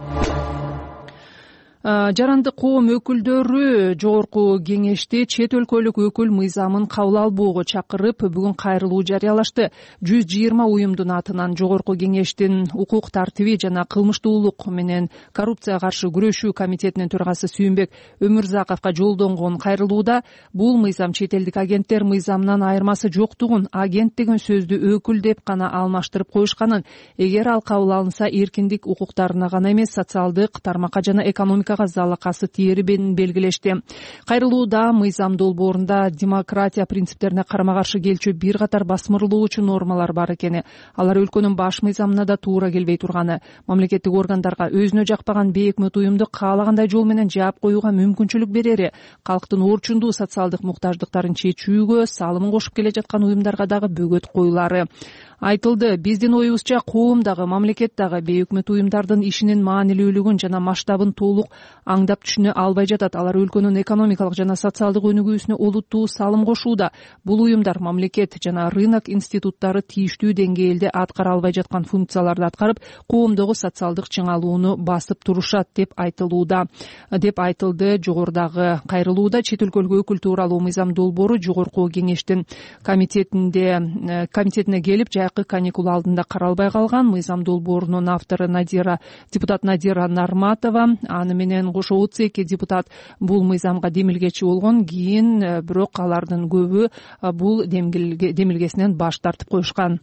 Жарандык коом өкүлдөрү жогорку кеңеште чет өлкөлүк өкүл мыйзамын кабыл албоого чакырып, бүгүн кайрылуу жарыялашты. жүз жыйырма уюмдун атынан жогорку кеңештин укук тартиби жана кылмыштуулук менен коррупцияга каршы күрөшүү комитетинин төрагасы Сүйүнбек Өмүрзаковго жолдонгон кайрылууда бул мыйзам чет элдик агенттер мыйзамынан айырмасы жоктугун, агент деген сөздү өкүл деп гана алмаштырып коюшканын, эгер ал кабыл алынса эркиндик укуктарына гана эмес, социалдык тармакка жана экономика залакасы тээрибин белгилешти. Кайрылууда мыйзам долбоорунда демократия принциптерине карама каршы келчү бир катар басмырлоочу нормалар бар экени, алар өлкөнүн баш мыйзамына да туура келбей турганы, мамлекеттик органдарга өзүнө жакпаган бейөкмөт уюмду каалагандай жол менен жаап коюуга мүмкүнчүлүк берери, калктын орчундуу социалдык муктаждыктарын чечүүгө салымын кошуп келе жаткан уюмдарга дагы бөгөт коюлары. айтылды. Биздин оюбузча коом дагы мамлекет дагы бейөкмөт уюмдардын ишинин маанилүүлүгүн жана масштабын толук аңдап түшүнө албай жатат. Алар өлкөнүн экономикалык жана социалдык өнүгүүсүнө олуттуу салым кошууда. Бул уюмдар мамлекет жана рынок институттары тийиштүү деңгээлде аткара албай жаткан функцияларды аткарып, коомдогу социалдык чыңалууну басып турушат деп айтылууда. Деп айтылды жогорудагы кайрылууда. Чет өлкөлүк өкүл тууралуу мыйзам долбоору жогорку кеңештин комитетинде комитетине келип, жайкы каникул алдында каралбай калган. Мыйзам долбоорунун автору Надира, депутат Надира Нарматова, аны менен кошо отуз эки депутат бул мыйзамга демилгечи болгон. Кийин бирок алардын көбү бул демилгесинен баш тартып коюшкан.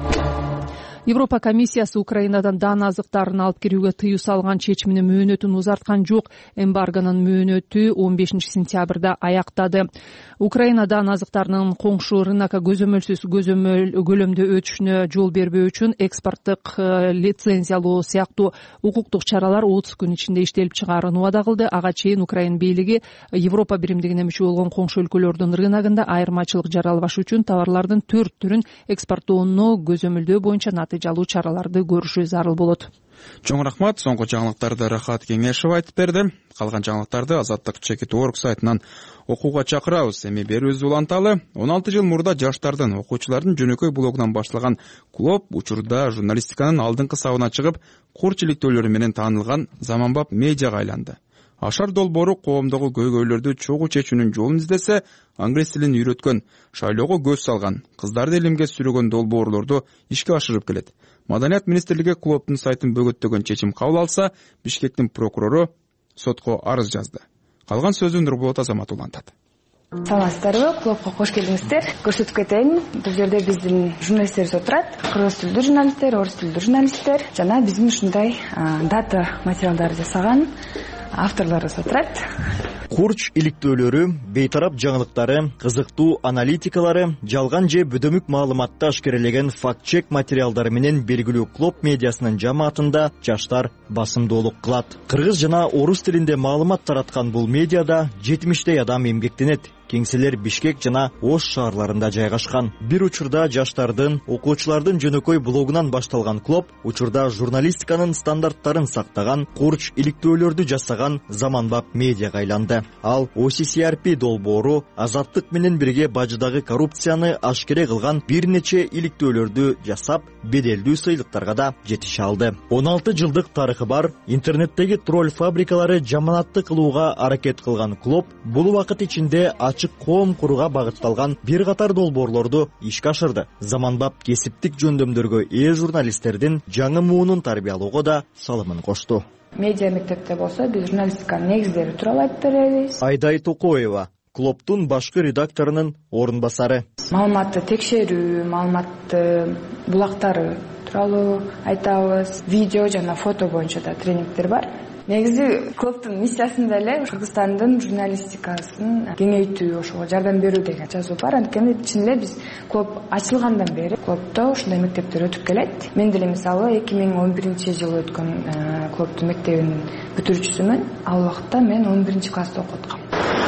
Европа комиссиясы Украинадан дан азыктарын алып кирүүгө тыюу салган чечиминин мөөнөтүн узарткан жок. Эмбаргонун мөөнөтү он бешинчи сентябрда аяктады. Украина дан азыктарынын коңшу рынокко көзөмөлсүз көлөмдө өтүшүнө жол бербөө үчүн экспорттук лицензиялоо сыяктуу укуктук чаралар отуз күн ичинде иштелип чыгаарын убада кылды. Ага чейин Украин бийлиги Европа биримдигине мүчө болгон коңшу өлкөлөрдүн рыногунда айырмачылык жаралбаш үчүн товарлардын төрт түрүн экспорттоону көзөмөлдөө боюнча натыйжалуу чараларды көрүшү зарыл болот. Чоң рахмат. Соңку жаңылыктарды Рахат Кеңешев айтып берди. Калган жаңылыктарды Азаттык чекит орг сайтынан окууга чакырабыз. Эми берүүбүз уланталы. он алты жыл мурда жаштардын, окуучулардын жөнөкөй блогунан башталган клуб учурда журналистиканын алдыңкы сабына чыгып, курч иликтөөлөрү менен таанылган заманбап медиага айланды. Ашар долбоору коомдогу көйгөйлөрдү чогуу чечүүнүн жолун издесе, англис тилин үйрөткөн, шайлоого көз салган, кыздарды илимге сүрөгөн долбоорлорду ишке ашырып келет. Маданият министрлиги клубдун сайтын бөгөттөгөн чечим кабыл алса, Бишкектин прокурору сотко арыз жазды. Калган сөзүн Нурболот Азамат улантат. Саламатсыздарбы, клубга кош келиңиздер. Көрсөтүп кетейин, бул жерде биздин журналисттерибиз отурат. Кыргыз тилдүү журналисттер, орус тилдүү журналисттер жана биздин ушундай дата материалдарды жасаган авторлорубуз отурат. Курч иликтөөлөрү, бейтарап жаңылыктары, кызыктуу аналитикалары, жалган же бөдөмүк маалыматты ашкерелеген факт-чек материалдары менен белгилүү клуб медиасынын жамаатында жаштар басымдуулук кылат. Кыргыз жана орус тилинде маалымат тараткан бул медиада жетимиштей адам эмгектенет. Кеңселер Бишкек жана Ош шаарларында жайгашкан. Бир учурда жаштардын, окуучулардын жөнөкөй блогунан башталган клуб учурда журналистиканын стандарттарын сактаган, курч иликтөөлөрдү жасаган заманбап медиага айланды. Ал о си си ар пи долбоору Азаттык менен бирге бажыдагы коррупцияны ашкере кылган бир нече иликтөөлөрдү жасап, беделдүү сыйлыктарга да жетише алды. он алты жылдык тарыхы бар, интернеттеги тролль фабрикалары жаманатты кылууга аракет кылган клуб бул убакыт ичинде ачык коом курууга багытталган бир катар долбоорлорду ишке ашырды. Заманбап кесиптик жөндөмдөргө ээ журналисттердин жаңы муунун тарбиялоого да салымын кошту. Медиа мектепте болсо биз журналистиканын негиздери тууралуу айтып беребиз. Айдай Токоева, клубдун башкы редакторунун орун басары. Маалыматты текшерүү, маалыматты булактары тууралуу айтабыз. Видео жана фото боюнча да тренингдер бар. Негизи клубдун миссиясында эле Кыргызстандын журналистикасын кеңейтүү, ошого жардам берүү деген жазуу бар. Анткени чын эле биз клуб ачылгандан бери клубдо ушундай мектептер өтүп келет. Мен деле мисалы эки миң он биринчи жылы өткөн клубдун мектебинин бүтүрүүчүсүмүн. Ал убакта мен он биринчи класста окуп аткам.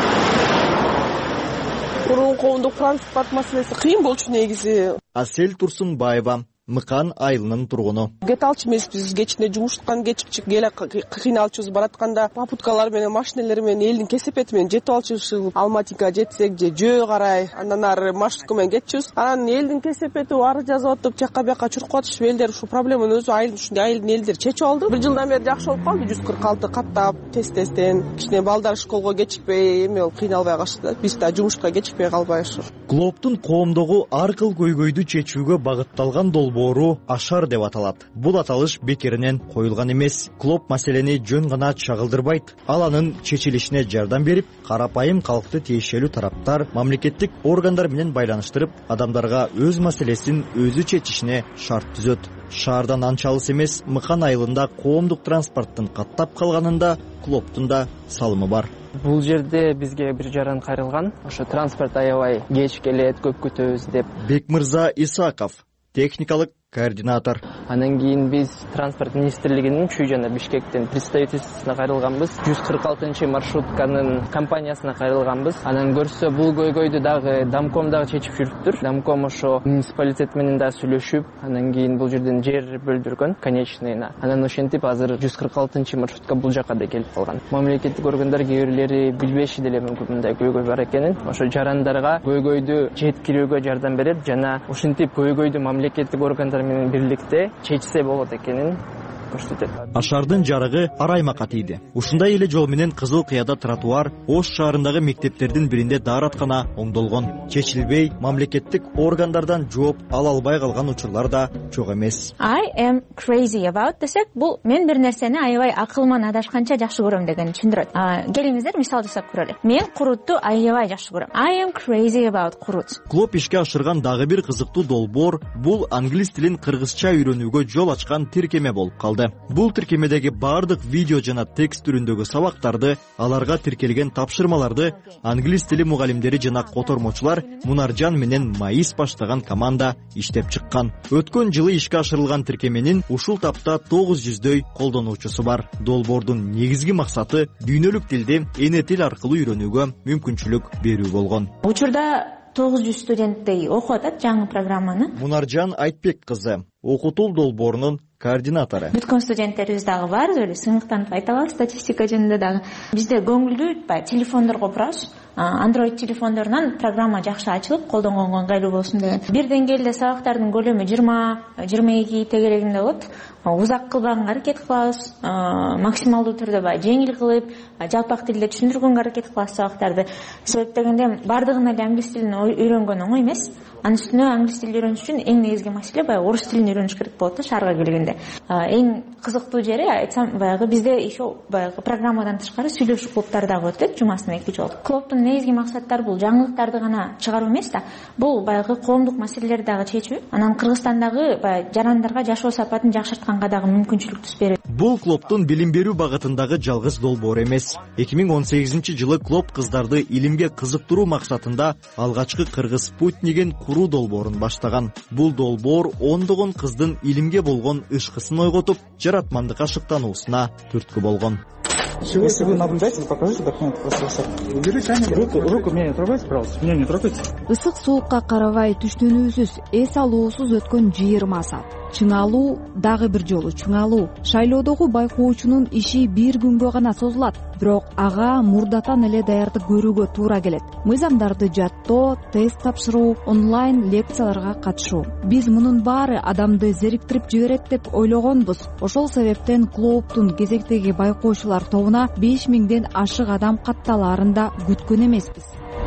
Мурун коомдук транспорт маселеси кыйын болчу негизи. Асель Турсунбаева, Мыкан айылынын тургуну. Кете алчу эмеспиз, кечинде жумуштан кечип келе кыйналчубуз, баратканда попуткалар менен, машинелер менен, элдин кесепети менен жетип алчубуз. Алматыга жетсек же жөө карай, андан ары маршрутка менен кетчүбүз. Анан элдин кесепети ары жазып атып, жакка бияка чуркуп атышып, элдер ушул проблеманы өзү айыл ушундай айылдын элдери чечип алды. Бир жылдан бери жакшы болуп калды. жүз кырк алты каттап, тест-тесттен, кичине балдар школго кечикпей, эме болуп кыйналбай калышты. Биз да жумушка кечикпей калбайбыз. Клубдун коомдогу ар кыл көйгөйдү чечүүгө багытталган долбоору Ашар деп аталат. Бул аталыш бекеринен коюлган эмес. Клуб маселени жөн гана чагылдырбайт. Ал анын чечилишине жардам берип, карапайым калкты тиешелүү тараптар мамлекеттик органдар менен байланыштырып, адамдарга өз маселесин өзү чечишине шарт түзөт. Шаардан анча алыс эмес Мыкан айылында коомдук транспорттун каттап калганында клубдун да салымы бар. Бул жерде бизге бир жаран кайрылган. Ошо транспорт аябай кеч келет, көп күтөбүз деп. Бекмырза Исаков, техникалык координатор. Анан кийин биз транспорт министрлигинин Чүй жана Бишкектин представительствосуна кайрылганбыз. жүз кырк алтынчы маршрутканын компаниясына кайрылганбыз. Анан көрсө бул көйгөйдү дагы Дамком дагы чечип жүрүптүр. Дамком ошо муниципалитет менен да сүйлөшүп, анан кийин бул жерден жер бөлдүргөн конечныйына. Анан ошентип азыр жүз кырк алтынчы маршрутка бул жака да келип калган. Мамлекеттик органдар кээ бирлери билбеши деле мүмкүн мындай көйгөй бар экенин. Ошо жарандарга көйгөйдү жеткирүүгө жардам берет жана ошентип көйгөйдү мамлекеттик органдар менен бирликте чечсе болот экенин көрсөтөт. Ашардын жарыгы Араймакка тийди. Ушундай эле жол менен Кызыл Кыяда тротуар Ош шаарындагы мектептердин биринде даараткана оңдолгон. Чечилбей, мамлекеттик органдардан жооп ала албай калган учурлар да жок эмес. I am crazy about десек, бул мен бир нерсени аябай акылман адашканча жакшы көрөм дегенди түшүндүрөт. Келиңиздер мисал жасап көрөлү. Мен курутту аябай жакшы көрөм. I am crazy about курут. Клоп ишке ашырган дагы бир кызыктуу долбоор бул англис тилин кыргызча үйрөнүүгө жол ачкан тиркеме болуп калды. Бул тиркемедеги бардык видео жана текст түрүндөгү сабактарды, аларга тиркелген тапшырмаларды англис тили мугалимдери жана котормочулар Мунаржан менен Маис баштаган команда иштеп чыккан. Өткөн жылы ишке ашырылган тиркеменин ушул тапта тогуз жүздөй колдонуучусу бар. Долбоордун негизги максаты дүйнөлүк тилди эне тил аркылуу үйрөнүүгө мүмкүнчүлүк берүү болгон. Учурда тогуз жүз студенттей окуп атат жаңы программаны. Мунаржан Айтбек кызы окутуу долбоорунун координатору. Бүткөн студенттерибиз дагы бар, өзү сыймыктанып айта алат статистика жөнүндө дагы. Бизде көңүлдүү баягы телефондорго бурабыз. Android телефондорунан программа жакшы ачылып, колдонгонго ыңгайлуу болсун деген. Бир деңгээлде сабактардын көлөмү жыйырма жыйырма эки тегерегинде болот. Узак кылбаганга аракет кылабыз, максималдуу түрдө баягы жеңил кылып, жалпак тилде түшүндүргөнгө аракет кылабыз сабактарды. Себеп дегенде бардыгына эле англис тилин үйрөнгөн оңой эмес. Анын үстүнө англис тилин үйрөнүш үчүн эң негизги маселе баягы орус тилин үйрөнүш керек болот да шаарга келгенде. Эң кызыктуу жери айтсам баягы бизде еще баягы программадан тышкары сүйлөшүү клубтары дагы өтөт жумасына эки жолу. Клубтун негизги максаттары бул жаңылыктарды гана чыгаруу эмес да, бул баягы коомдук маселелерди дагы чечүү. Анан Кыргызстандагы баягы жарандарга жашоо сапатын жакшыртканга дагы мүмкүнчүлүк түз берет. Бул клубтун билим берүү багытындагы жалгыз долбоор эмес. эки миң он сегизинчи жылы клуб кыздарды илимге кызыктыруу максатында алгачкы кыргыз спутнигин куруу долбоорун баштаган. Бул долбоор ондогон кыздын илимге болгон ышкысын ойготуп, жаратмандыкка шыктануусуна түрткү болгон. Если вы наблюдаете, покажите документ просто. Уберите руку, руку меня не трогайте, пожалуйста. Меня не трогайте. Ысык суукка карабай түштөнүүсүз, эс алуусуз өткөн жыйырма саат. Чыңалуу дагы бир жолу чыңалуу. Шайлоодогу байкоочунун иши бир күнгө гана созулат, бирок ага мурдатан эле даярдык көрүүгө туура келет. Мыйзамдарды жаттоо, тест тапшыруу, онлайн лекцияларга катышуу. Биз мунун баары адамды зериктирип жиберет деп ойлогонбуз. Ошол себептен клубтун кезектеги байкоочулар тобуна беш миңден ашык адам катталаарын да күткөн эмеспиз.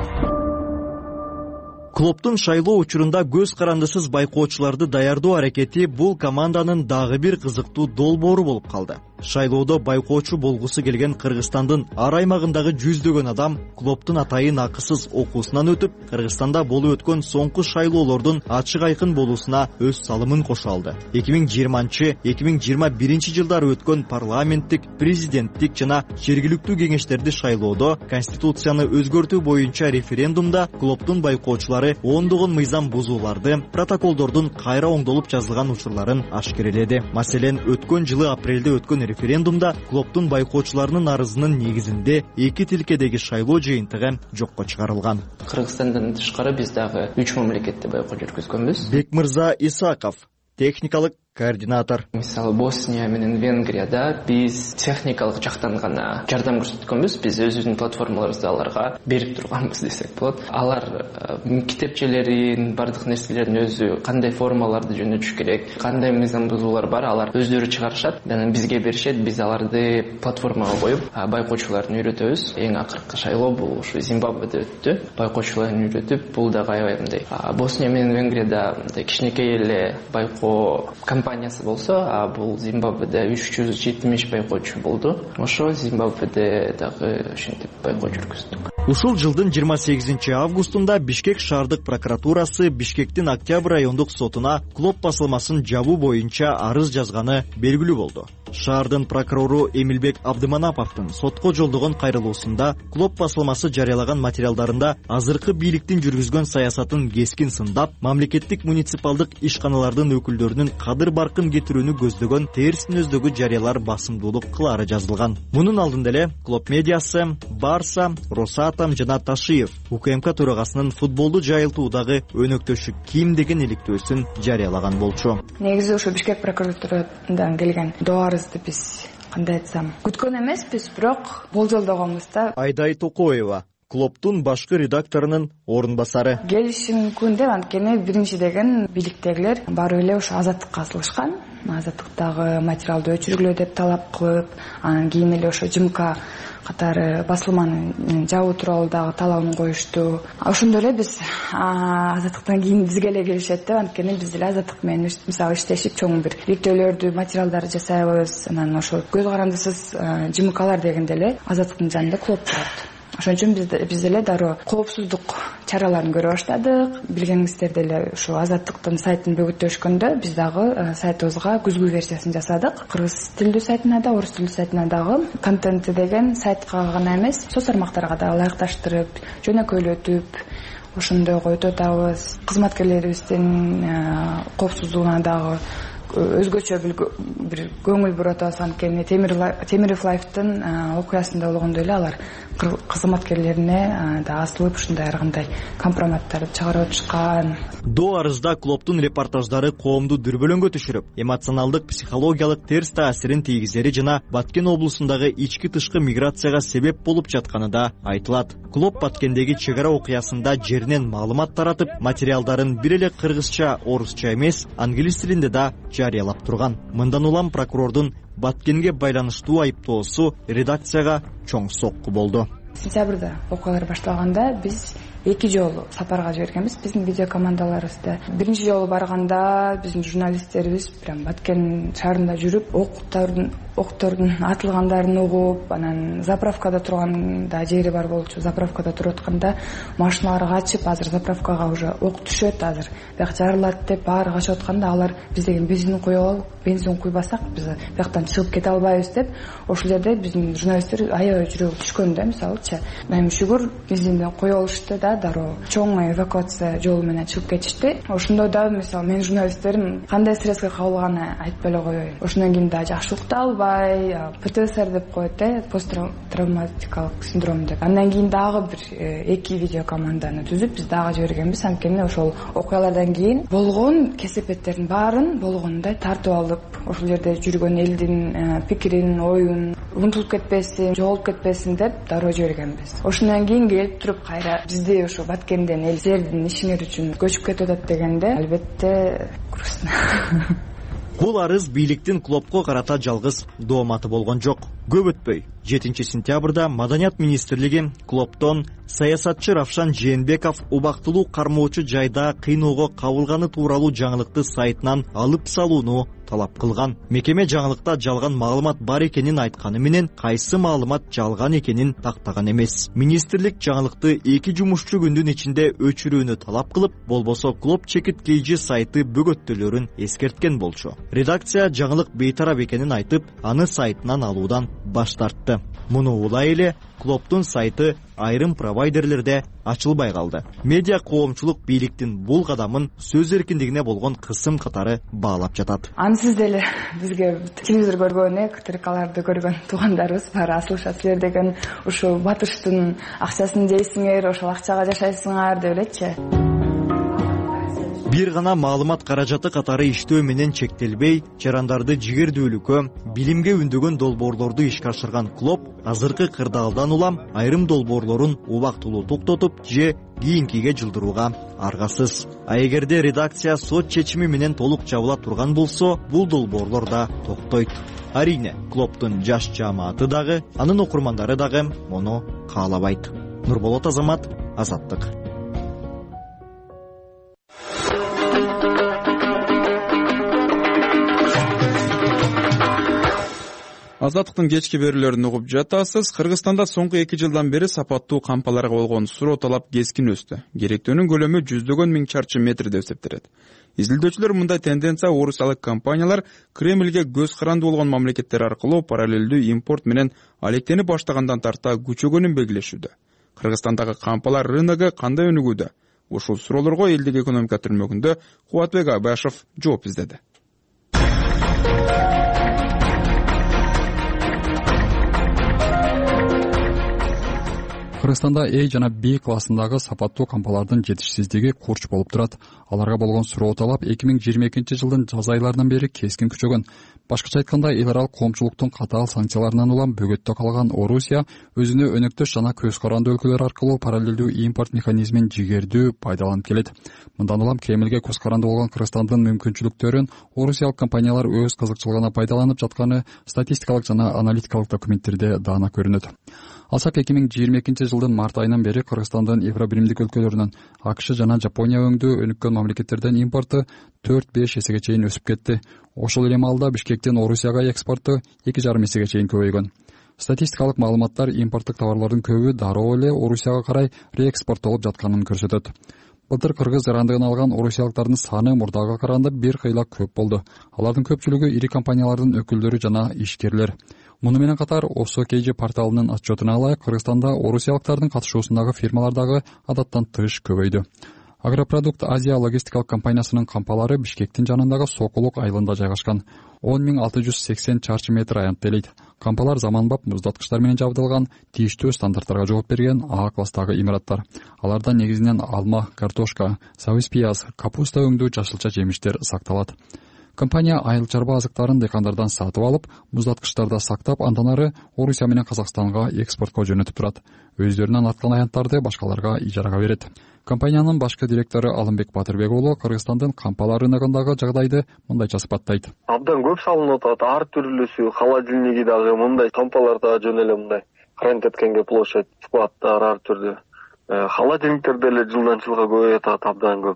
Клубтун шайлоо учурунда көз карандысыз байкоочуларды даярдоо аракети бул команданын дагы бир кызыктуу долбоору болуп калды. Шайлоодо байкоочу болгусу келген Кыргызстандын ар аймагындагы жүздөгөн адам клубтун атайын акысыз окуусунан өтүп, Кыргызстанда болуп өткөн соңку шайлоолордун ачык айкын болуусуна өз салымын кошо алды. эки миң жыйырманчы эки миң жыйырма биринчи жылдары өткөн парламенттик, президенттик жана жергиликтүү кеңештерди шайлоодо конституцияны өзгөртүү боюнча референдумда клубтун байкоочулары ондогон мыйзам бузууларды, протоколдордун кайра оңдолуп жазылган учурларын ашкереледи. Маселен, өткөн жылы апрелде өткөн референдумда клубтун байкоочуларынын арызынын негизинде эки тилкедеги шайлоо жыйынтыгы жокко чыгарылган. Кыргызстандан тышкары биз дагы үч мамлекетте байкоо жүргүзгөнбүз. Бекмырза Исаков, техникалык координатор. Мисалы Босния менен Венгрияда биз техникалык жактан гана жардам көрсөткөнбүз. Биз өзүбүздүн платформаларыбызды аларга берип турганбыз десек болот. Алар китепчелерин, бардык нерселерин өзү кандай формаларды жөнөтүш керек, кандай мыйзам бузуулар бар, алар өздөрү чыгарышат. Анан бизге беришет, биз аларды платформага коюп, байкоочуларды үйрөтөбүз. Эң акыркы шайлоо бул ушу Зимбабведе өттү. Байкоочуларды үйрөтүп, бул дагы аябай мындай Босния менен Венгрияда кичинекей эле байкоо компаниясы болсо, а бул Зимбабведе үч жүз жетимиш байкоочу болду. Ошо Зимбабведе дагы ошентип байкоо жүргүздүк. Ушул жылдын жыйырма сегизинчи августунда Бишкек шаардык прокуратурасы Бишкектин Октябрь райондук сотуна клуб басылмасын жабуу боюнча арыз жазганы белгилүү болду. Шаардын прокурору Эмилбек Абдыманаповдун сотко жолдогон кайрылуусунда клуб басылмасы жарыялаган материалдарында азыркы бийликтин жүргүзгөн саясатын кескин сындап, мамлекеттик муниципалдык ишканалардын өкүлдөрүнүн кадыр баркын кетирүүнү көздөгөн терс мүнөздөгү жарыялар басымдуулук кылаары жазылган. Мунун алдында эле клуб медиасы, Барса, Росатом жана Ташиев УКМК төрагасынын футболду жайылтуудагы өнөктөшү ким деген иликтөөсүн жарыялаган болчу. Негизи ушу Бишкек прокуратурадан келген доо арызды биз кандай айтсам күткөн эмеспиз, бирок болжолдогонбуз да. Айдай Токоева, клубтун башкы редакторунун орун басары. Келиши мүмкүн деп, анткени биринчи деген бийликтегилер баары эле ушу азаттыкка асылышкан. Азаттыктагы материалды өчүргүлө деп талап кылып, анан кийин эле ошо ЖМК катары басылманы жабуу тууралуу дагы талабын коюшту. Ошондой эле биз азаттыктан кийин бизге эле келишет деп, анткени биз деле азаттык менен мисалы иштешип чоң бир иликтөөлөрдү, материалдарды жасайбыз. Анан ошо көз карандысыз ЖМКлар дегенде эле азаттыктын жанында клуб турат. Ошон үчүн биз биз деле дароо коопсуздук чараларын көрө баштадык. Билгениңиздердей эле ушу азаттыктын сайтын бөгөттөшкөндө биз дагы сайтыбызга күзгү версиясын жасадык. Кыргыз тилдүү сайтына да, орус тилдүү сайтына дагы контенти деген сайтка гана эмес, соц тармактарга да ылайыкташтырып, жөнөкөйлөтүп, ошондой койду атабыз. Кызматкерлерибиздин коопсуздугуна дагы өзгөчө бир көңүл буруп атабыз, анткени Темиров Лайфтын окуясында болгондой эле алар кызматкерлерине да асылып ушундай ар кандай компроматтарды чыгарып атышкан. Доо арызда клубтун репортаждары коомду дүрбөлөңгө түшүрүп, эмоционалдык, психологиялык терс таасирин тийгизери жана Баткен облусундагы ички тышкы миграцияга себеп болуп жатканы да айтылат. Клуб Баткендеги чек ара окуясында жеринен маалымат таратып, материалдарын бир эле кыргызча, орусча эмес, англис тилинде да жарыялап турган. Мындан улам прокурордун Баткенге байланыштуу айыптоосу редакцияга чоң сокку болду. Сентябрда окуялар башталганда биз эки жолу сапарга жибергенбиз биздин видео командаларыбызды. Биринчи жолу барганда биздин журналисттерибиз прям Баткен шаарында жүрүп, октордун октордун атылгандарын угуп, анан заправкада турганда жери бар болчу. Заправкада туруп атканда машиналар качып, азыр заправкага уже ок түшөт, азыр бияк жарылат деп баары качып атканда алар биз деген бензин куюп алып, бензин куйбасак биз бияктан чыгып кете албайбыз деп, ошол жерде биздин журналисттер аябай жүрөгү түшкөн да, мисалычы. Мен шүгүр бензинден куюп алышты да, дароо чоң эвакуация жолу менен чыгып кетишти. Ошондо да мисалы менин журналисттерим кандай стресске кабылганын айтпай эле коеюн. Ошондон кийин да жакшы укта албай, ПТСР деп коет э, посттравматикалык синдром деп. Андан кийин дагы бир эки видео команданы түзүп биз дагы жибергенбиз. Анткени ошол окуялардан кийин болгон кесепеттердин баарын болгондой тартып алып, ошол жерде жүргөн элдин пикирин, оюн унутулуп кетпесин, жоголуп кетпесин деп дароо жибергенбиз. Ошондон кийин келип туруп кайра бизди ошо Баткенден эл силердин ишиңер үчүн көчүп кетип атат дегенде, албетте грустно. Бул арыз бийликтин клубко карата жалгыз дооматы болгон жок. Көп өтпөй жетинчи сентябрда Маданият министрлиги клубтон саясатчы Равшан Жээнбеков убактылуу кармоочу жайда кыйноого кабылганы тууралуу жаңылыкты сайтынан алып салууну талап кылган. Мекеме жаңылыкта жалган маалымат бар экенин айтканы менен кайсы маалымат жалган экенин тактаган эмес. Министрлик жаңылыкты эки жумушчу күндүн ичинде өчүрүүнү талап кылып, болбосо клуб чекит кейжи сайты бөгөттөлөрүн эскерткен болчу. Редакция жаңылык бейтарап экенин айтып, аны сайтынан алуудан баш тартты. Муну улай эле клубтун сайты айрым провайдерлерде ачылбай калды. Медиа коомчулук бийликтин бул кадамын сөз эркиндигине болгон кысым катары баалап жатат. Ансыз деле бизге телевизор көргөн, КТРКларды көргөн туугандарыбыз баары асылышат, силер деген ушу батыштын акчасын жейсиңер, ошол акчага жашайсыңар деп элечи. Бир гана маалымат каражаты катары иштөө менен чектелбей, жарандарды жигердүүлүккө, билимге үндөгөн долбоорлорду ишке ашырган клуб азыркы кырдаалдан улам айрым долбоорлорун убактылуу токтотуп же кийинкиге жылдырууга аргасыз. А эгерде редакция сот чечими менен толук жабыла турган болсо, бул долбоорлор да токтойт. Арине, клубтун жаш жааматы дагы, анын окурмандары дагы муну каалабайт. Нурболот Азамат, Азаттык. Азаттыктын кечки берүүлөрүн угуп жатасыз. Кыргызстанда соңку эки жылдан бери сапаттуу кампаларга болгон суроо талап кескин өстү. Керектөөнүн көлөмү жүздөгөн миң чарчы метр деп эсептелет. Изилдөөчүлөр мындай тенденция орусиялык компаниялар Кремльге көз каранды болгон мамлекеттер аркылуу параллелдүү импорт менен алектенип баштагандан тарта күчөгөнүн белгилешүүдө. Кыргызстандагы кампалар рыногу кандай өнүгүүдө? Ушул суроолорго элдик экономика түрмөгүндө Кубатбек Абашев жооп издеди. Кыргызстанда A жана B классындагы сапаттуу кампалардын жетишсиздиги курч болуп турат. Аларга болгон суроо талап эки миң жыйырма экинчи жылдын жаз айларынан бери кескин күчөгөн. Башкача айтканда, эл аралык коомчулуктун катаал санкцияларынан улам бөгөттө калган Орусия өзүнө өнөктөш жана көз каранды өлкөлөр аркылуу параллелдүү импорт механизмин жигердүү пайдаланып келет. Мындан улам Кремльге көз каранды болгон Кыргызстандын мүмкүнчүлүктөрүн орусиялык компаниялар өз кызыкчылыгына пайдаланып жатканы статистикалык жана аналитикалык документтерде даана көрүнөт. Алсак эки миң жыйырма экинчи жылдын март айынан бери Кыргызстандын Евробиримдик өлкөлөрүнөн АКШ жана Жапония өңдүү өнүккөн мамлекеттерден импорту төрт беш эсеге чейин өсүп кетти. Ошол эле маалда Бишкектен Орусияга экспорту эки жарым эсеге чейин көбөйгөн. Статистикалык маалыматтар импорттук товарлардын көбү дароо эле Орусияга карай реэкспорттолуп жатканын көрсөтөт. Былтыр кыргыз ырандыгын алган орусиялыктардын саны мурдага караганда бир кыйла көп болду. Алардын көпчүлүгү ири компаниялардын өкүлдөрү жана ишкерлер. Муну менен катар Осо Кей Жи порталынын отчетуна алайык, Кыргызстанда орусиялыктардын катышуусундагы фирмалар дагы адаттан тыш көбөйдү. Агропродукт Азия логистикалык компаниясынын кампалары Бишкектин жанындагы Сокулук айылында жайгашкан. он миң алты жүз сексен чарчы метр аянттелет. Кампалар заманбап муздаткычтар менен жабдылган, тийиштүү стандарттарга жооп берген А класстагы имараттар. Аларда негизинен алма, картошка, сабыз пияз, капуста өңдүү жашылча жемиштер сакталат. Компания айыл чарба азыктарын дыйкандардан сатып алып, муздаткычтарда сактап, андан ары Орусия менен Казакстанга экспортко жөнөтүп турат. Өздөрүнөн аткан аянттарды башкаларга ижарага берет. Компаниянын башкы директору Алымбек Батырбек уулу Кыргызстандын кампалар рыногундагы жагдайды мындайча сыпаттайт. Абдан көп салынып атат, ар түрлүүсү, холодильниги дагы мындай кампаларда жөн эле мындай хранить эткенге площадь, складдар ар түрдүү. Холодильниктер деле жылдан жылга көбөйүп атат, абдан көп.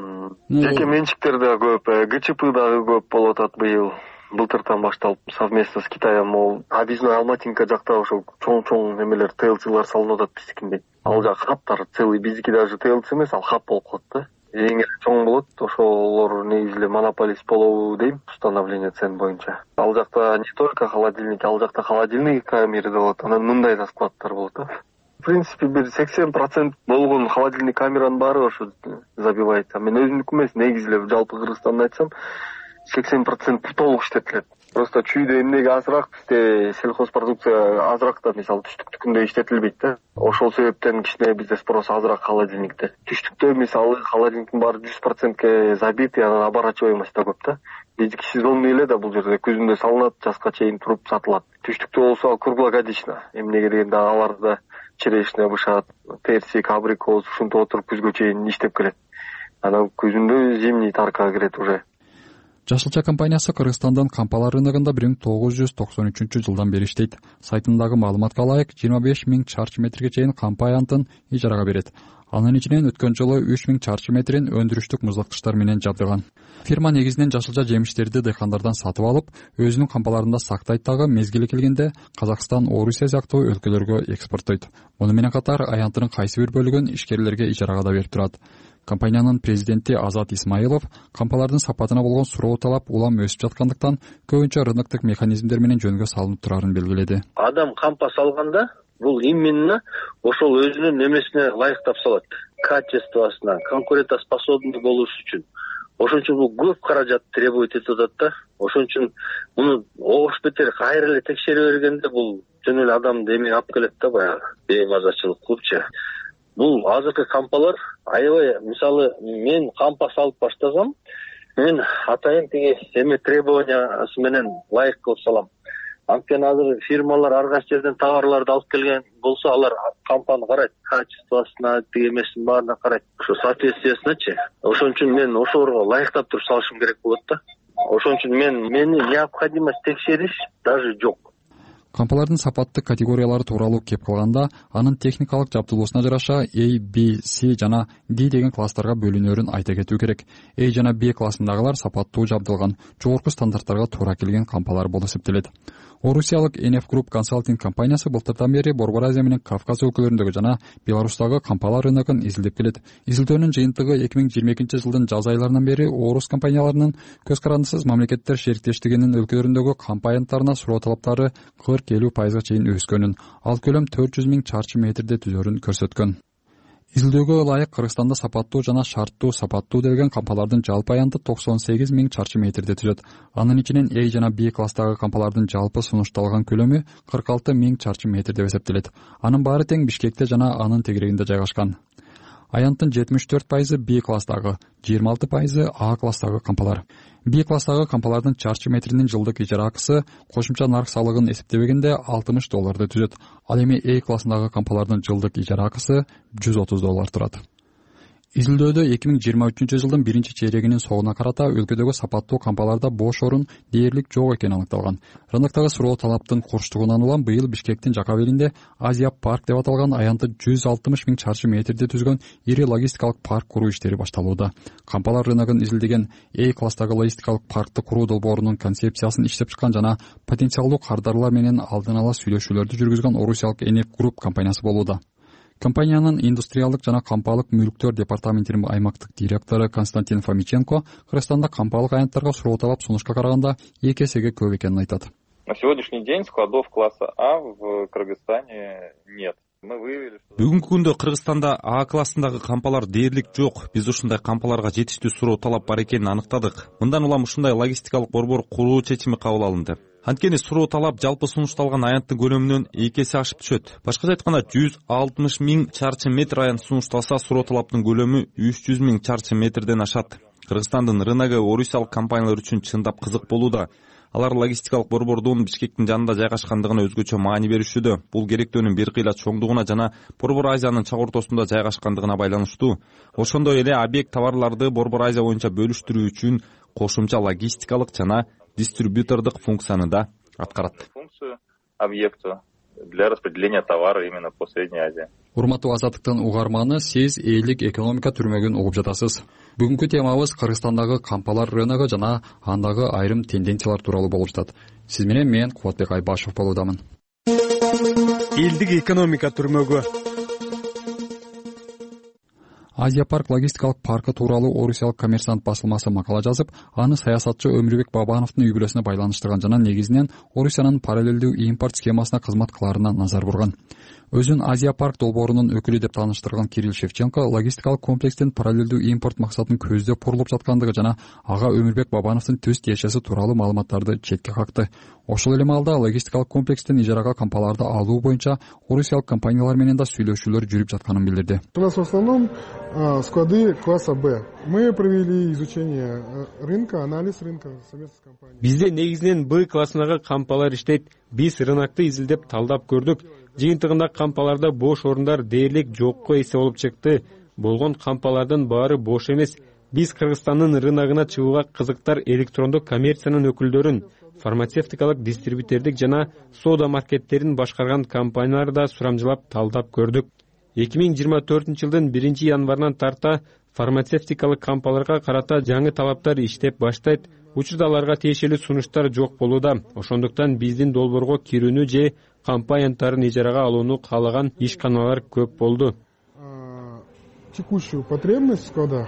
Жеке менчиктер да көп, ГЧП дагы көп болуп атат быйыл. Былтыртан башталып совместно с Китаем, мол, Абизной Алматинка жакта ошол чоң-чоң немелер, ТЛЦлар салынып атат биздикинде. Ал жак хабтар целый, биздики даже ТЛЦ эмес, ал хаб болуп калат да. Эң эле чоң болот, ошолор негизи эле монополист болобу дейм, установление цен боюнча. Ал жакта не только холодильник, ал жакта холодильник камеры да болот, анан мындай да складтар болот да. В принципе, бир сексен процент болгон холодильник камеранын баары ошо забивает. А мен өзүмдүкү эмес, негизи эле жалпы Кыргызстанды айтсам, сексен процент толук иштетилет. Просто чүйдө эмнеге азыраак, бизде сельхозпродукция азыраак да, мисалы түштүктүкүндө иштетилбейт да. Ошол себептен кичине бизде спрос азыраак холодильникте. Түштүктө мисалы холодильниктин баары жүз процентке забит, анан оборачиваемость да көп да. Биздики сезонный эле да бул жерде күзүндө салынат, жазга чейин туруп сатылат. Түштүктө болсо круглогодично, эмнеге дегенде аларда черешня бышат, персик, абрикос, ушинтип отуруп күзгө чейин иштеп келет. Анан күзүндө зимний таркага кирет уже. Жашылча компаниясы Кыргызстандын кампалар рыногунда бир миң тогуз жүз токсон үчүнчү жылдан бери иштейт. Сайтындагы маалыматка ылайык, жыйырма беш миң чарчы метрге чейин кампа аянтын ижарага берет. Анын ичинен өткөн жылы үч миң чарчы метрин өндүрүштүк муздаткычтар менен жабдыган. Фирма негизинен жашылча жемиштерди дыйкандардан сатып алып, өзүнүн кампаларында сактайт дагы, мезгили келгенде Казакстан, Орусия сыяктуу өлкөлөргө экспорттойт. Муну менен катар аянтынын кайсы бир бөлүгүн ишкерлерге ижарага да берип турат. Компаниянын президенти Азат Исмаилов кампалардын сапатына болгон суроо талап улам өсүп жаткандыктан көбүнчө рыноктук механизмдер менен жөнгө салынып турарын белгиледи. Адам кампа салганда бул именно ошол өзүнүн немесине ылайыктап салат, качествосуна, конкурентоспособный болуш үчүн. Ошон үчүн бул көп каражат требует этип атат да. Ошон үчүн муну ош бетер кайра эле текшере бергенде бул жөн эле адамды эме алып келет да, баягы беймазачылык кылыпчы. Бул азыркы кампалар аябай, мисалы мен кампа салып баштасам, мен атайын тиги эме требованиясы менен ылайык кылып салам. Анткени азыр фирмалар ар кайсы жерден товарларды алып келген болсо, алар кампаны карайт, качествосуна, тиги эмесин баарына карайт, ошо соответствиесиначы. Ошон үчүн мен ошолорго ылайыктап туруп салышым керек болот да. Ошон үчүн мен мени необходимость текшериш даже жок. Кампалардын сапаттык категориялары тууралуу кеп калганда, анын техникалык жабдуулуусуна жараша A, B, C жана D деген класстарга бөлүнөрүн айта кетүү керек. A жана B классындагылар сапаттуу жабдылган, жогорку стандарттарга туура келген кампалар болуп эсептелет. Орусиялык эн эф Group консалтинг компаниясы былтырдан бери Борбор Азия менен Кавказ өлкөлөрүндөгү жана Беларустагы кампалар рыногун изилдеп келет. Изилдөөнүн жыйынтыгы эки миң жыйырма экинчи жылдын жаз айларынан бери орус компанияларынын көз карандысыз мамлекеттер шериктештигинин өлкөлөрүндөгү кампа аянттарына суроо талаптары кырк элүү пайызга чейин өскөнүн, ал көлөм төрт жүз миң чарчы метрде түзөрүн көрсөткөн. Изилдөөгө ылайык Кыргызстанда сапаттуу жана шарттуу сапаттуу деген кампалардын жалпы аянты токсон сегиз миң чарчы метрде түзөт. Анын ичинен A жана B класстагы кампалардын жалпы сунушталган көлөмү кырк алты миң чарчы метр деп эсептелет. Анын баары тең Бишкекте жана анын тегерегинде жайгашкан. Аянттын жетимиш төрт пайызы B класстагы, жыйырма алты пайызы A класстагы кампалар. B класстагы кампалардын чарчы метринин жылдык ижара акысы кошумча нарк салыгын эсептебегенде алтымыш долларды түзөт. Ал эми A классындагы кампалардын жылдык ижара акысы жүз отуз доллар турат. Изилдөөдө эки миң жыйырма үчүнчү жылдын биринчи чейрегинин соңуна карата өлкөдөгү сапаттуу кампаларда бош орун дээрлик жок экени аныкталган. Рыноктогу суроо талаптын курчтугунан улам быйыл Бишкектин Жакабелинде Азия парк деп аталган аянты жүз алтымыш миң чарчы метрде түзгөн ири логистикалык парк куруу иштери башталууда. Кампалар рыногун изилдеген A класстагы логистикалык паркты куруу долбоорунун концепциясын иштеп чыккан жана потенциалдуу кардарлар менен алдын ала сүйлөшүүлөрдү жүргүзгөн Орусиялык эн эф Group компаниясы болууда. Компаниянын индустриалдык жана кампалык мүлктөр департаментинин аймактык директору Константин Фомиченко Кыргызстанда кампалык аянттарга суроо талап сунушка караганда эки эсеге көп экенин айтат. На сегодняшний день складов класса А в Кыргызстане нет. Бүгүнкү күндө Кыргызстанда А классындагы кампалар дээрлик жок. Биз ушундай кампаларга жетиштүү суроо талап бар экенин аныктадык. Мындан улам ушундай логистикалык борбор куруу чечими кабыл алынды. Анткени суроо талап жалпы сунушталган аянттын көлөмүнөн эки эсе ашып түшөт. Башкача айтканда жүз алтымыш миң чарчы метр аянт сунушталса, суроо талаптын көлөмү үч жүз миң чарчы метрден ашат. Кыргызстандын рыногу орусиялык компаниялар үчүн чындап кызык болууда. Алар логистикалык борбордун Бишкектин жанында жайгашкандыгына өзгөчө маани беришүүдө. Бул керектөөнүн бир кыйла чоңдугуна жана Борбор Азиянын чак ортосунда жайгашкандыгына байланыштуу. Ошондой эле объект товарларды Борбор Азия боюнча бөлүштүрүү үчүн кошумча логистикалык жана дистрибьютордук функцияны да аткарат. Функцию объекта для распределения товара именно по Средней Азии. Урматтуу Азаттыктын угарманы, сиз элдик экономика түрмөгүн угуп жатасыз. Бүгүнкү темабыз Кыргызстандагы кампалар рыногу жана андагы айрым тенденциялар тууралуу болуп жатат. Сиз менен мен Кубатбек Айбашев болуудамын. Элдик экономика түрмөгү. Азия парк логистикалык паркы тууралуу Орусиялык коммерсант басылмасы макала жазып, аны саясатчы Өмүрбек Бабановдун үй бүлөсүнө байланыштырган жана негизинен Орусиянын параллелдүү импорт схемасына кызмат кылаарына назар бурган. Өзүн Азия парк долбоорунун өкүлү деп тааныштырган Кирилл Шевченко логистикалык комплекстин параллелдүү импорт максатын көздөп курулуп жаткандыгы жана ага Өмүрбек Бабановдун төз тиешеси тууралуу маалыматтарды четке какты. Ошол эле маалда логистикалык комплекстин ижарага кампаларды алуу боюнча орусиялык компаниялар менен да сүйлөшүүлөр жүрүп жатканын билдирди. У нас в основном склады класса Б. Мы провели изучение рынка, анализ рынка совместно с компанией. Бизде негизинен Б классындагы кампалар иштейт. Биз рынокты изилдеп талдап көрдүк. Жыйынтыгында кампаларда бош орундар дээрлик жокко эсе болуп чыкты. Болгон кампалардын баары бош эмес. Биз Кыргызстандын рыногуна чыгууга кызыктар электрондук коммерциянын өкүлдөрүн, фармацевтикалык дистрибьютердик жана соода маркеттерин башкарган компанияларды да сурамжылап талдап көрдүк. эки миң жыйырма төртүнчү жылдын биринчи январынан тарта фармацевтикалык кампаларга карата жаңы талаптар иштеп баштайт. Учурда аларга тиешелүү сунуштар жок болууда. Ошондуктан биздин долбоорго кирүүнү же кампа аянттарын ижарага алууну каалаган ишканалар көп болду. Текущую потребность в складах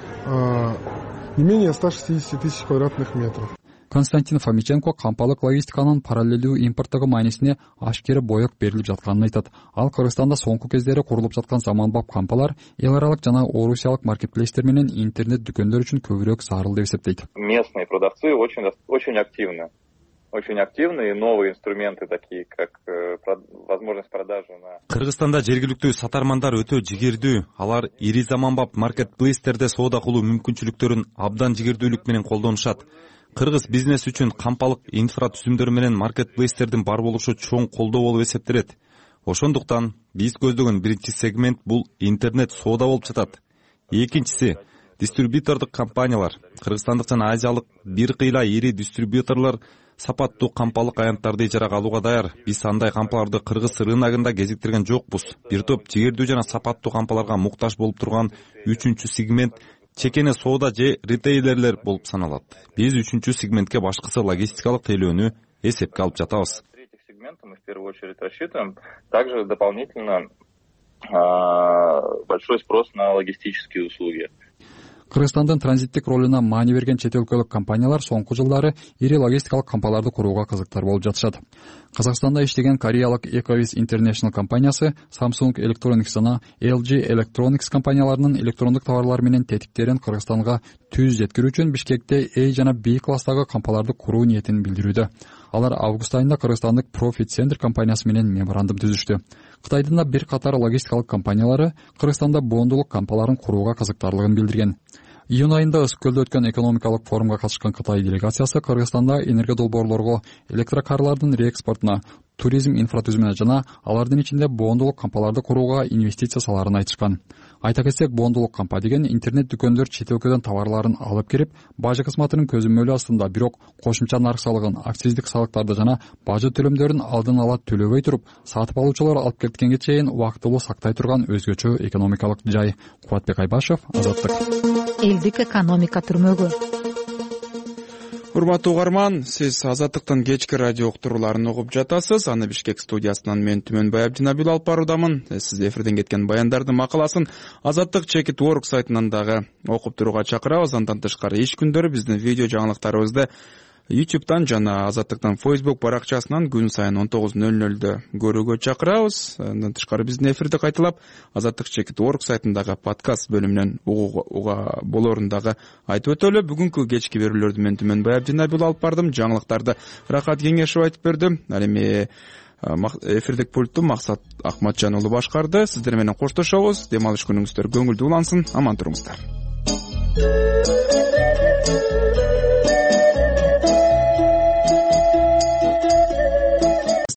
не менее ста шестидесяти тысяч квадратных метров. Константин Фомиченко кампалык логистиканын параллелдүү импорттогу маанисине ашкере боек берилип жатканын айтат. Ал Кыргызстанда соңку кездери курулуп жаткан заманбап кампалар эл аралык жана орусиялык маркетплейстер менен интернет дүкөндөр үчүн көбүрөөк зарыл деп эсептейт. Местные продавцы очень очень активны. Очень активные новые инструменты, такие как возможность продажи на... Кыргызстанда жергиликтүү сатармандар өтө жигердүү. Алар ири заманбап маркетплейстерде соода кылуу мүмкүнчүлүктөрүн абдан жигердүүлүк менен колдонушат. Кыргыз бизнес үчүн кампалык инфратүзүмдөр менен маркетплейстердин бар болушу чоң колдоо болуп эсептелет. Ошондуктан биз көздөгөн биринчи сегмент бул интернет соода болуп жатат. Экинчиси дистрибьютордук компаниялар. Кыргызстандык жана азиялык бир кыйла ири дистрибьюторлор сапаттуу кампалык аянттарды ижарага алууга даяр. Биз андай кампаларды кыргыз рыногунда кезиктирген жокпуз. Бир топ жигердүү жана сапаттуу кампаларга муктаж болуп турган үчүнчү сегмент чекене соода же ритейлерлер болуп саналат. Биз үчүнчү сегментке башкысы логистикалык тейлөөнү эсепке алып жатабыз. Мы в первую очередь рассчитываем. Также дополнительно большой спрос на логистические услуги. Кыргызстандын транзиттик ролуна маани берген чет өлкөлүк компаниялар соңку жылдары ири логистикалык кампаларды курууга кызыктар болуп жатышат. Казакстанда иштеген кореялык Ecovis International компаниясы Samsung Electronics жана эл джи Electronics компанияларынын электрондук товарлары менен тетиктерин Кыргызстанга түз жеткирүү үчүн Бишкекте A жана B класстагы кампаларды куруу ниетин билдирүүдө. Алар август айында кыргызстандык Profit Center компаниясы менен меморандум түзүштү. Кытайдын да бир катар логистикалык компаниялары Кыргызстанда бондулук кампаларын курууга кызыктарлыгын билдирген. Июнь айында Ысык көлдө өткөн экономикалык форумга катышкан Кытай делегациясы Кыргызстанда энерго долбоорлорго, электрокарлардын реэкспортуна, туризм инфратүзүмүнө жана алардын ичинде бондулук кампаларды курууга инвестиция саларын айтышкан. Айта кетсек, бондулук кампа деген интернет дүкөндөр чет өлкөдөн товарларын алып кирип, бажы кызматынын көзөмөлү астында, бирок кошумча нарк салыгын, акциздик салыктарды жана бажы төлөмдөрүн алдын ала төлөбөй туруп, сатып алуучулар алып кеткенге чейин убактылуу сактай турган өзгөчө экономикалык жай. Кубатбек Айбашев, Азаттык. Элдик экономика түрмөгү. Урматтуу угарман, сиз Азаттыктын кечки радио уктурууларын угуп жатасыз. Аны Бишкек студиясынан мен Түмөнбай Абдинабил алып баруудамын. Сиз эфирден кеткен баяндардын макаласын Азаттык Чекит Work сайтынан дагы окуп турууга чакырабыз. Андан тышкары иш күндөрү биздин видео жаңылыктарыбызды YouTube'дан жана Азаттыктын Facebook баракчасынан күн сайын он тогуз нөл нөлдө көрүүгө чакырабыз. Андан тышкары биздин эфирди кайталап Азаттык Чекит Work сайтындагы подкаст бөлүмүнөн угууга болорун дагы айтып өтөлү. Бүгүнкү кечки берүүлөрдү мен Түмөнбай Абдинабил алып бардым. Жаңылыктарды Рахат Кеңешев айтып берди. Ал эми эфирдик пультту Максат Акматжан уулу башкарды. Сиздер менен коштошобуз. Дем алыш күнүңүздөр көңүлдүү улансын. Аман туруңуздар.